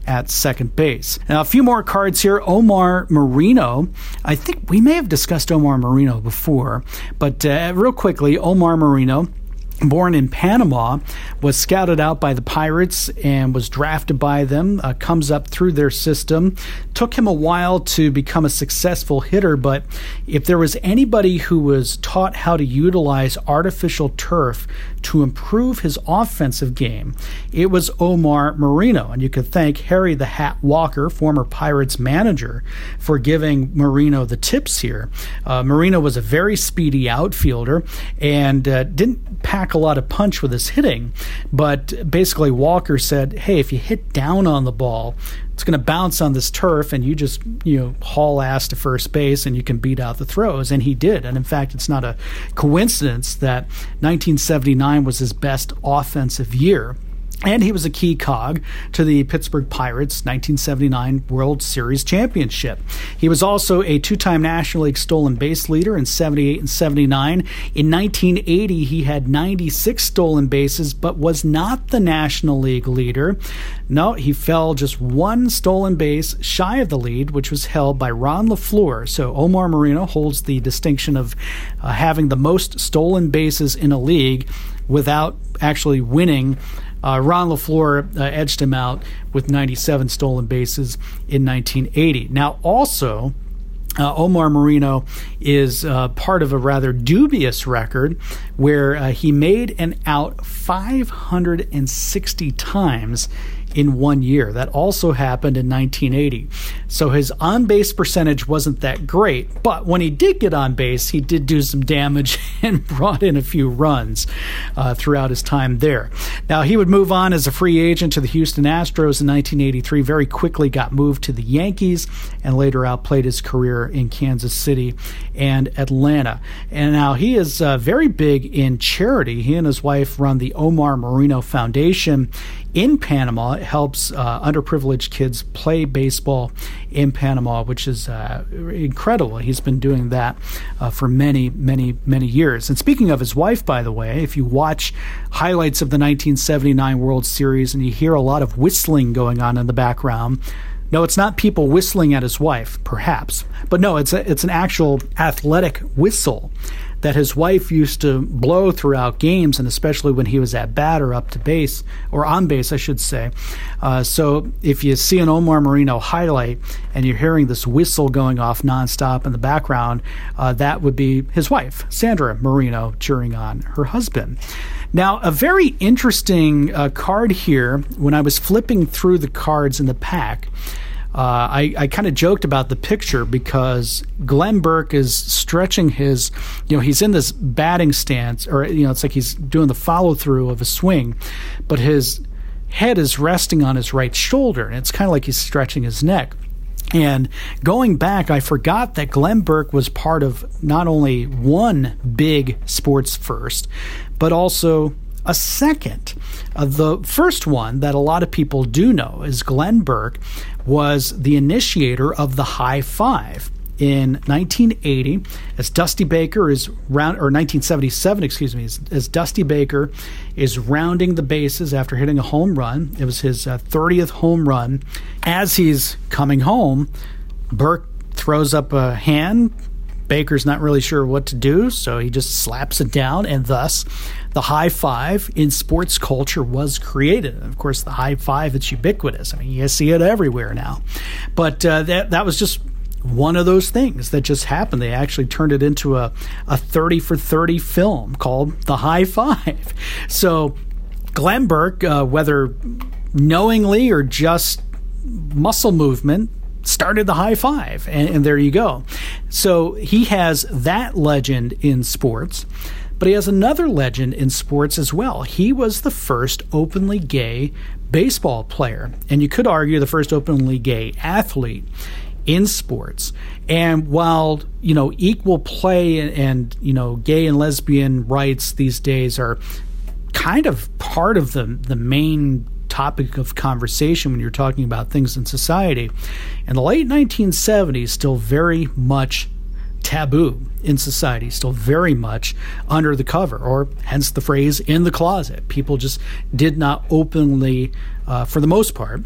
at second base. Now, a few more cards here. Omar Moreno. I think we may have discussed Omar Moreno before, but uh, real quickly, Omar Moreno, born in Panama, was scouted out by the Pirates and was drafted by them, uh, comes up through their system. Took him a while to become a successful hitter, but if there was anybody who was taught how to utilize artificial turf to improve his offensive game, it was Omar Moreno. And you could thank Harry the Hat Walker, former Pirates manager, for giving Moreno the tips here. Uh, Moreno was a very speedy outfielder and uh, didn't pack a lot of punch with his hitting, but basically Walker said, hey, if you hit down on the ball, it's going to bounce on this turf and you just, you know, haul ass to first base and you can beat out the throws. And he did. And in fact, it's not a coincidence that nineteen seventy-nine was his best offensive year. And he was a key cog to the Pittsburgh Pirates' nineteen seventy-nine World Series championship. He was also a two-time National League stolen base leader in seventy-eight and seventy-nine. In nineteen eighty, he had ninety-six stolen bases, but was not the National League leader. No, he fell just one stolen base shy of the lead, which was held by Ron LeFleur. So Omar Moreno holds the distinction of uh, having the most stolen bases in a league without actually winning. Uh, Ron LeFleur uh, edged him out with ninety-seven stolen bases in nineteen eighty. Now, also, uh, Omar Moreno is uh, part of a rather dubious record where uh, he made an out five hundred sixty times in one year. That also happened in nineteen eighty. So his on-base percentage wasn't that great, but when he did get on base, he did do some damage and brought in a few runs uh, throughout his time there. Now, he would move on as a free agent to the Houston Astros in nineteen eighty-three, very quickly got moved to the Yankees, and later outplayed his career in Kansas City and Atlanta. And now he is uh, very big in charity. He and his wife run the Omar Moreno Foundation in Panama. It helps uh, underprivileged kids play baseball in Panama, which is uh, incredible. He's been doing that uh, for many, many, many years. And speaking of his wife, by the way, if you watch highlights of the nineteen seventy-nine World Series and you hear a lot of whistling going on in the background, no, it's not people whistling at his wife, perhaps. But no, it's a, it's an actual athletic whistle that his wife used to blow throughout games, and especially when he was at bat or up to base, or on base, I should say. Uh, so if you see an Omar Moreno highlight and you're hearing this whistle going off nonstop in the background, uh, that would be his wife, Sandra Moreno, cheering on her husband. Now, a very interesting uh, card here, when I was flipping through the cards in the pack, Uh, I, I kind of joked about the picture because Glenn Burke is stretching his, you know, he's in this batting stance, or, you know, it's like he's doing the follow-through of a swing, but his head is resting on his right shoulder, and it's kind of like he's stretching his neck. And going back, I forgot that Glenn Burke was part of not only one big sports first, but also a second. Uh, the first one that a lot of people do know is Glenn Burke was the initiator of the high five in nineteen eighty, as Dusty Baker is round, or nineteen seventy-seven, excuse me, as, as Dusty Baker is rounding the bases after hitting a home run. It was his uh, thirtieth home run. As he's coming home, Burke throws up a hand. Baker's not really sure what to do, so he just slaps it down, and thus the high five in sports culture was created. And of course, the high five, it's ubiquitous. I mean, you see it everywhere now. But uh, that that was just one of those things that just happened. They actually turned it into a, a thirty for thirty film called The High Five. So Glenn Burke, uh, whether knowingly or just muscle movement, started the high five, and, and there you go. So he has that legend in sports, but he has another legend in sports as well. He was the first openly gay baseball player, and you could argue the first openly gay athlete in sports. And while, you know, equal play and, and you know, gay and lesbian rights these days are kind of part of the the main topic of conversation when you're talking about things in society, in the late nineteen seventies, still very much taboo in society, still very much under the cover, or hence the phrase in the closet. People just did not openly, uh, for the most part,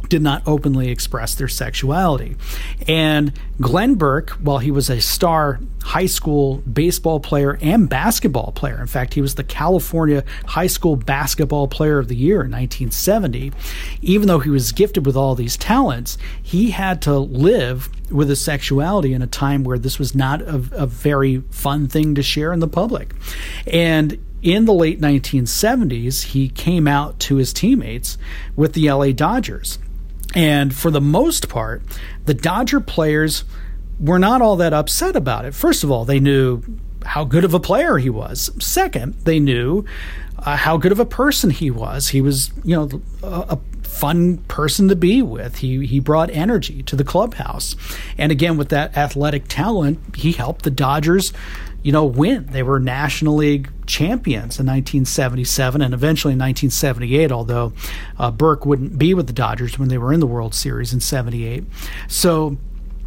did not openly express their sexuality. And Glenn Burke, while he was a star high school baseball player and basketball player, in fact, he was the California High School Basketball Player of the Year in nineteen seventy, even though he was gifted with all these talents, he had to live with his sexuality in a time where this was not a, a very fun thing to share in the public. And in the late nineteen seventies, he came out to his teammates with the L A Dodgers. And for the most part, the Dodger players were not all that upset about it. First of all, they knew how good of a player he was. Second, they knew uh, how good of a person he was. He was, you know, a, a fun person to be with. He he brought energy to the clubhouse. And again, with that athletic talent, he helped the Dodgers, you know, win. They were National League champions in nineteen seventy-seven and eventually in nineteen seventy-eight, although uh, Burke wouldn't be with the Dodgers when they were in the World Series in seventy-eight. So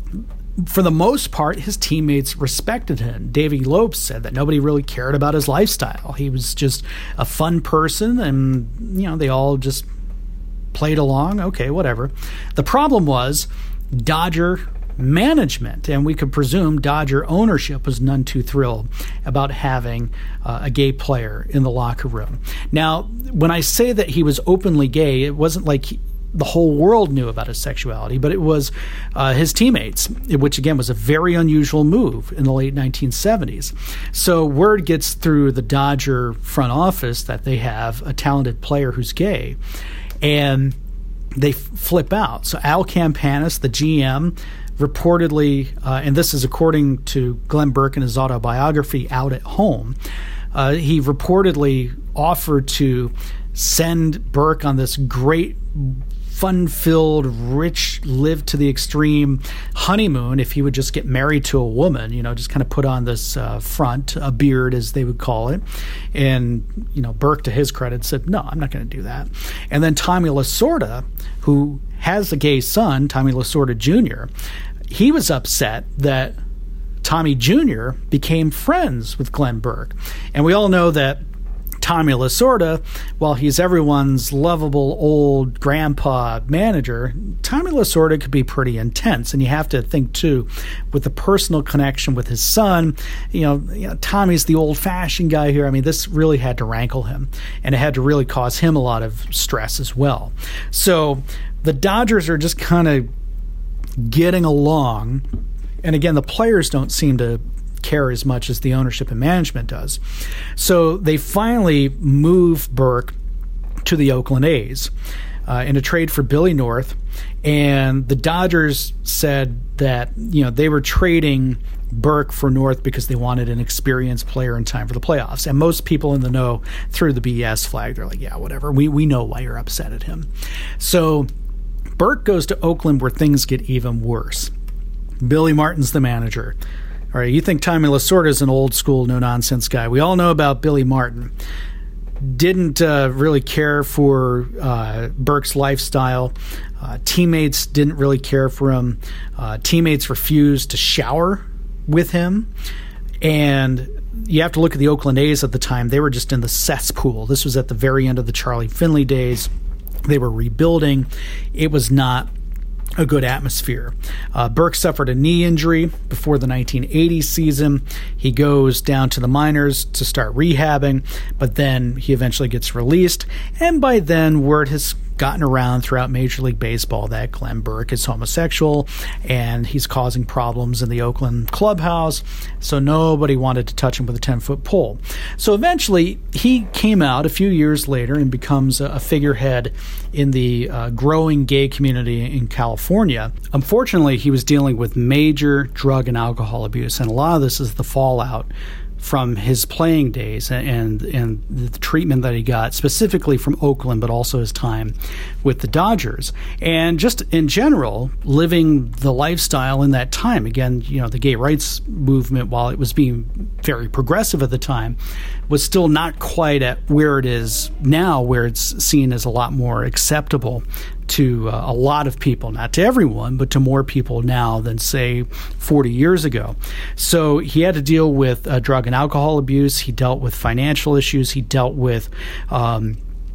for the most part, his teammates respected him. Davey Lopes said that nobody really cared about his lifestyle. He was just a fun person, and, you know, they all just played along. Okay, whatever. The problem was Dodger management, and we could presume Dodger ownership was none too thrilled about having uh, a gay player in the locker room. Now, when I say that he was openly gay, it wasn't like he, the whole world knew about his sexuality, but it was uh, his teammates, which again was a very unusual move in the late nineteen seventies. So word gets through the Dodger front office that they have a talented player who's gay, and they f- flip out. So Al Campanis, the G M, reportedly, uh, and this is according to Glenn Burke in his autobiography, Out at Home, uh, he reportedly offered to send Burke on this great, fun-filled, rich, live to the extreme honeymoon if he would just get married to a woman, you know, just kind of put on this uh, front, a beard as they would call it. And, you know, Burke, to his credit, said, no, I'm not going to do that. And then Tommy Lasorda, who has a gay son, Tommy Lasorda Junior, he was upset that Tommy Junior became friends with Glenn Burke. And we all know that Tommy Lasorda, while he's everyone's lovable old grandpa manager, Tommy Lasorda could be pretty intense. And you have to think, too, with the personal connection with his son, you know, you know Tommy's the old-fashioned guy here. I mean, this really had to rankle him, and it had to really cause him a lot of stress as well. So the Dodgers are just kind of getting along. And again, the players don't seem to care as much as the ownership and management does. So they finally move Burke to the Oakland A's uh, in a trade for Billy North. And the Dodgers said that, you know, they were trading Burke for North because they wanted an experienced player in time for the playoffs. And most people in the know threw the B S flag. They're like, yeah, whatever. We, we know why you're upset at him. So Burke goes to Oakland, where things get even worse. Billy Martin's the manager. All right, you think Tommy Lasorda is an old-school, no-nonsense guy. We all know about Billy Martin. Didn't uh, really care for uh, Burke's lifestyle. Uh, teammates didn't really care for him. Uh, teammates refused to shower with him. And you have to look at the Oakland A's at the time. They were just in the cesspool. This was at the very end of the Charlie Finley days. They were rebuilding. It was not a good atmosphere. Uh, Burke suffered a knee injury before the nineteen eighty season. He goes down to the minors to start rehabbing, but then he eventually gets released. And by then, word has gotten around throughout Major League Baseball that Glenn Burke is homosexual and he's causing problems in the Oakland clubhouse, so nobody wanted to touch him with a ten-foot pole. So eventually, he came out a few years later and becomes a figurehead in the uh, growing gay community in California. Unfortunately, he was dealing with major drug and alcohol abuse, and a lot of this is the fallout from his playing days and and the treatment that he got, specifically from Oakland, but also his time with the Dodgers. And just in general, living the lifestyle in that time. Again, you know, the gay rights movement, while it was being very progressive at the time, was still not quite at where it is now, where it's seen as a lot more acceptable to uh, a lot of people, not to everyone, but to more people now than, say, forty years ago. So he had to deal with uh, drug and alcohol abuse. He dealt with financial issues. He dealt with um,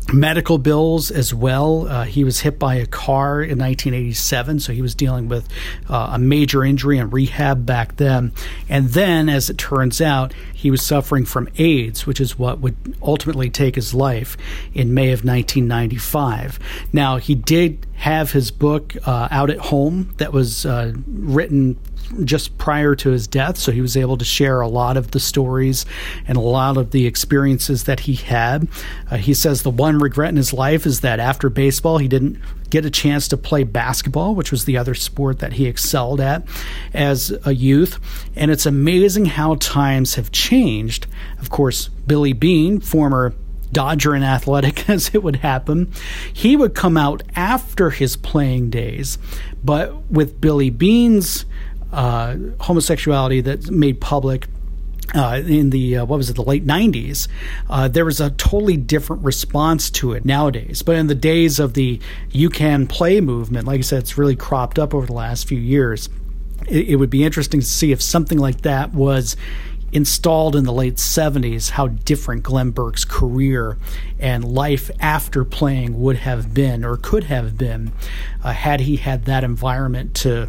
medical bills as well. Uh, he was hit by a car in nineteen eighty-seven, so he was dealing with uh, a major injury and rehab back then. And then, as it turns out, he was suffering from AIDS, which is what would ultimately take his life in May of nineteen ninety-five. Now, he did have his book uh, out at home that was uh, written just prior to his death, so he was able to share a lot of the stories and a lot of the experiences that he had. Uh, he says the one regret in his life is that after baseball, he didn't get a chance to play basketball, which was the other sport that he excelled at as a youth. And it's amazing how times have changed. Of course, Billy Beane, former Dodger and Athletic, as it would happen, he would come out after his playing days. But with Billy Beane's uh, homosexuality that's made public Uh, in the, uh, what was it, the late nineties, uh, there was a totally different response to it nowadays. But in the days of the You Can Play movement, like I said, it's really cropped up over the last few years. It, it would be interesting to see if something like that was installed in the late seventies, how different Glenn Burke's career and life after playing would have been or could have been uh, had he had that environment to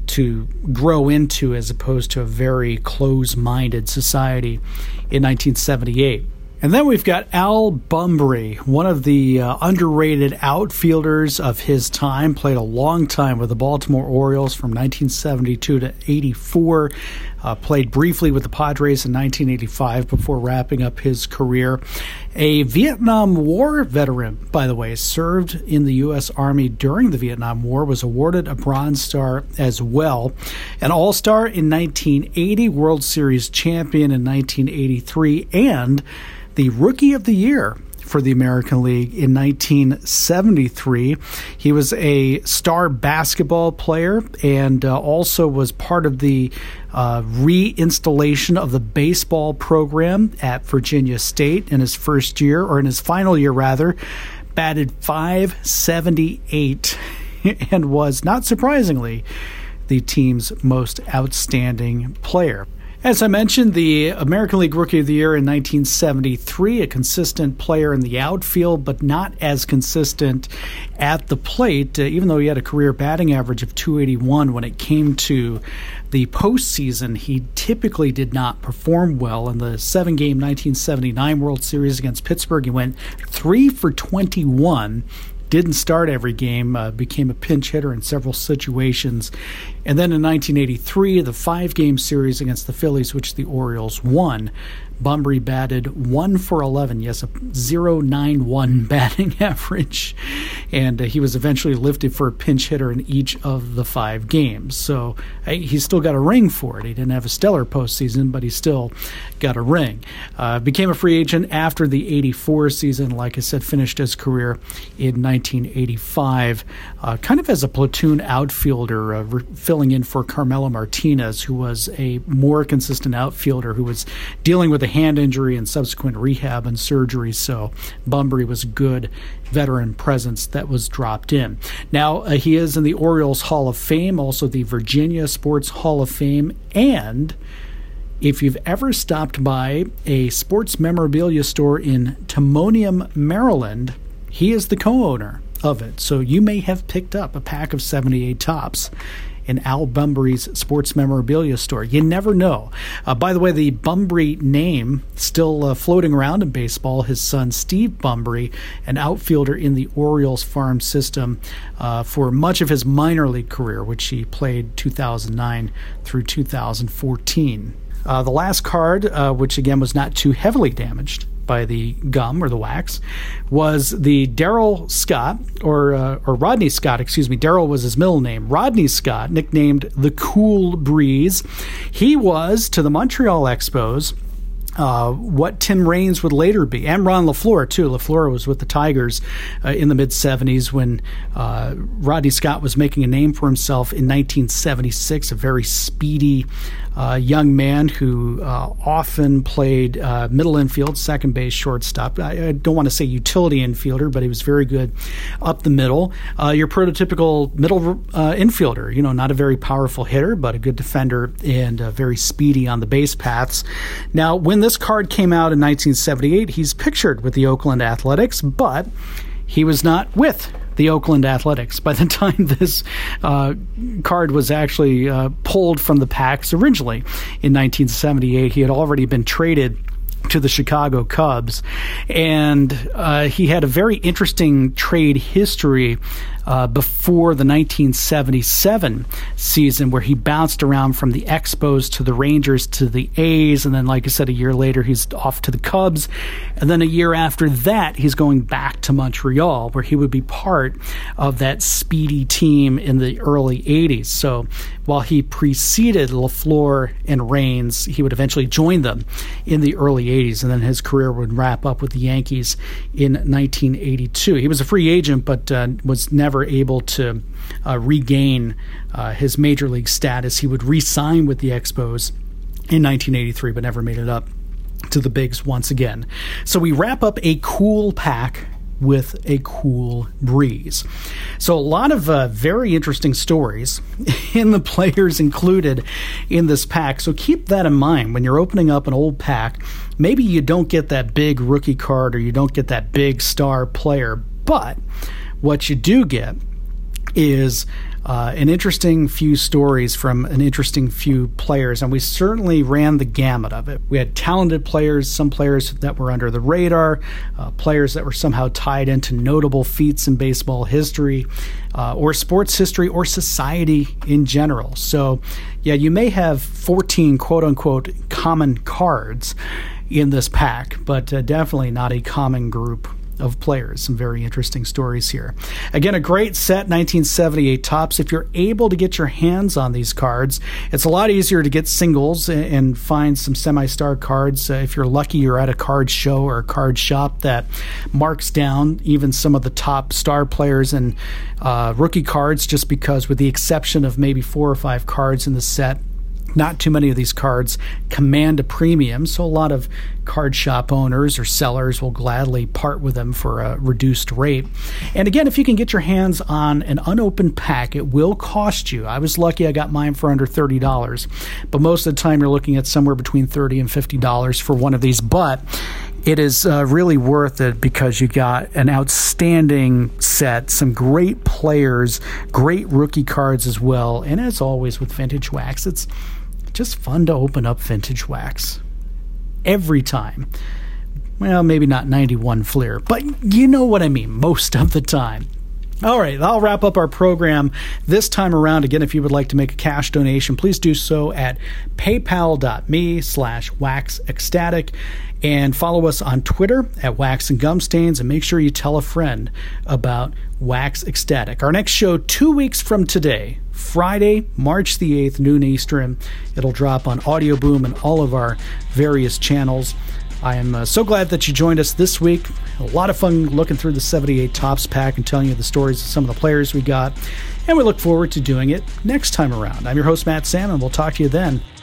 to grow into, as opposed to a very close-minded society in nineteen seventy-eight. And then we've got Al Bumbry, one of the uh, underrated outfielders of his time, played a long time with the Baltimore Orioles from nineteen seventy-two to eighty-four, uh, played briefly with the Padres in nineteen eighty-five before wrapping up his career. A Vietnam War veteran, by the way, served in the U S Army during the Vietnam War, was awarded a Bronze Star as well. An All-Star in nineteen eighty, World Series champion in nineteen eighty-three, and the Rookie of the Year for the American League in nineteen seventy-three. He was a star basketball player and uh, also was part of the uh, reinstallation of the baseball program at Virginia State in his first year, or in his final year rather. Batted five seventy-eight and was, not surprisingly, the team's most outstanding player. As I mentioned, the American League Rookie of the Year in nineteen seventy-three, a consistent player in the outfield, but not as consistent at the plate, uh, even though he had a career batting average of two eighty-one. When it came to the postseason, he typically did not perform well. In the seven-game nineteen seventy-nine World Series against Pittsburgh, he went three for twenty-one. Didn't start every game, uh, became a pinch hitter in several situations. And then in nineteen eighty-three, the five-game series against the Phillies, which the Orioles won, Bumbry batted one for eleven, yes, a point oh nine one batting average. And uh, he was eventually lifted for a pinch hitter in each of the five games. So uh, he still got a ring for it. He didn't have a stellar postseason, but he still got a ring. Uh, became a free agent after the eighty-four season. Like I said, finished his career in nineteen eighty-five, uh, kind of as a platoon outfielder, uh, re- filling in for Carmelo Martinez, who was a more consistent outfielder who was dealing with a hand injury and subsequent rehab and surgery. So Bumbry was a good veteran presence that was dropped in. Now, uh, he is in the Orioles Hall of Fame, also the Virginia Sports Hall of Fame, and if you've ever stopped by a sports memorabilia store in Timonium, Maryland, he is the co-owner of it. So you may have picked up a pack of seventy-eight Topps in Al Bumbry's sports memorabilia store. You never know. Uh, by the way, the Bumbry name still uh, floating around in baseball. His son, Steve Bumbry, an outfielder in the Orioles farm system uh, for much of his minor league career, which he played two thousand nine through two thousand fourteen. Uh, the last card, uh, which again was not too heavily damaged by the gum or the wax, was the Darrell Scott, or uh, or Rodney Scott, excuse me. Darrell was his middle name. Rodney Scott, nicknamed the Cool Breeze. He was, to the Montreal Expos, Uh, what Tim Raines would later be, and Ron LaFleur, too. LaFleur was with the Tigers uh, in the mid-seventies when uh, Rodney Scott was making a name for himself in nineteen seventy-six, a very speedy uh, young man who uh, often played uh, middle infield, second base, shortstop. I, I don't want to say utility infielder, but he was very good up the middle. Uh, your prototypical middle uh, infielder, you know, not a very powerful hitter, but a good defender and uh, very speedy on the base paths. Now, when this card came out in nineteen seventy-eight, he's pictured with the Oakland Athletics, but he was not with the Oakland Athletics by the time this uh, card was actually uh, pulled from the packs originally in nineteen seventy-eight. He had already been traded to the Chicago Cubs, and uh, he had a very interesting trade history uh, before the nineteen seventy-seven season, where he bounced around from the Expos to the Rangers to the A's, and then, like I said, a year later he's off to the Cubs, and then a year after that he's going back to Montreal, where he would be part of that speedy team in the early eighties. So while he preceded LaFleur and Raines, he would eventually join them in the early eighties, and then his career would wrap up with the Yankees in nineteen eighty-two. He was a free agent, but uh, was never able to uh, regain uh, his major league status. He would re-sign with the Expos in nineteen eighty-three, but never made it up to the bigs once again. So we wrap up a cool pack with a cool breeze. So a lot of uh, very interesting stories in the players included in this pack. So keep that in mind when you're opening up an old pack. Maybe you don't get that big rookie card or you don't get that big star player, but what you do get is uh, an interesting few stories from an interesting few players, and we certainly ran the gamut of it. We had talented players, some players that were under the radar, uh, players that were somehow tied into notable feats in baseball history, uh, or sports history, or society in general. So, yeah, you may have fourteen quote-unquote common cards in this pack, but uh, definitely not a common group of players. Some very interesting stories here. Again, a great set, nineteen seventy-eight Topps. If you're able to get your hands on these cards, it's a lot easier to get singles and find some semi-star cards. Uh, if you're lucky, you're at a card show or a card shop that marks down even some of the top star players and uh, rookie cards, just because, with the exception of maybe four or five cards in the set, not too many of these cards command a premium, so a lot of card shop owners or sellers will gladly part with them for a reduced rate. And again, if you can get your hands on an unopened pack, it will cost you. I was lucky I got mine for under thirty dollars, but most of the time you're looking at somewhere between thirty dollars and fifty dollars for one of these. But it is uh, really worth it because you got an outstanding set, some great players, great rookie cards as well, and as always with Vintage Wax, it's just fun to open up Vintage Wax every time. Well, maybe not ninety-one Fleer, but you know what I mean, most of the time. All right, I'll wrap up our program this time around. Again, if you would like to make a cash donation, please do so at paypal.me slash waxecstatic. And follow us on Twitter at Wax and Gumstains, and make sure you tell a friend about Wax Ecstatic. Our next show, two weeks from today, Friday, March the eighth, noon Eastern. It'll drop on Audio Boom and all of our various channels. I am uh, so glad that you joined us this week. A lot of fun looking through the seventy-eight Topps pack and telling you the stories of some of the players we got. And we look forward to doing it next time around. I'm your host, Matt Salmon. We'll talk to you then.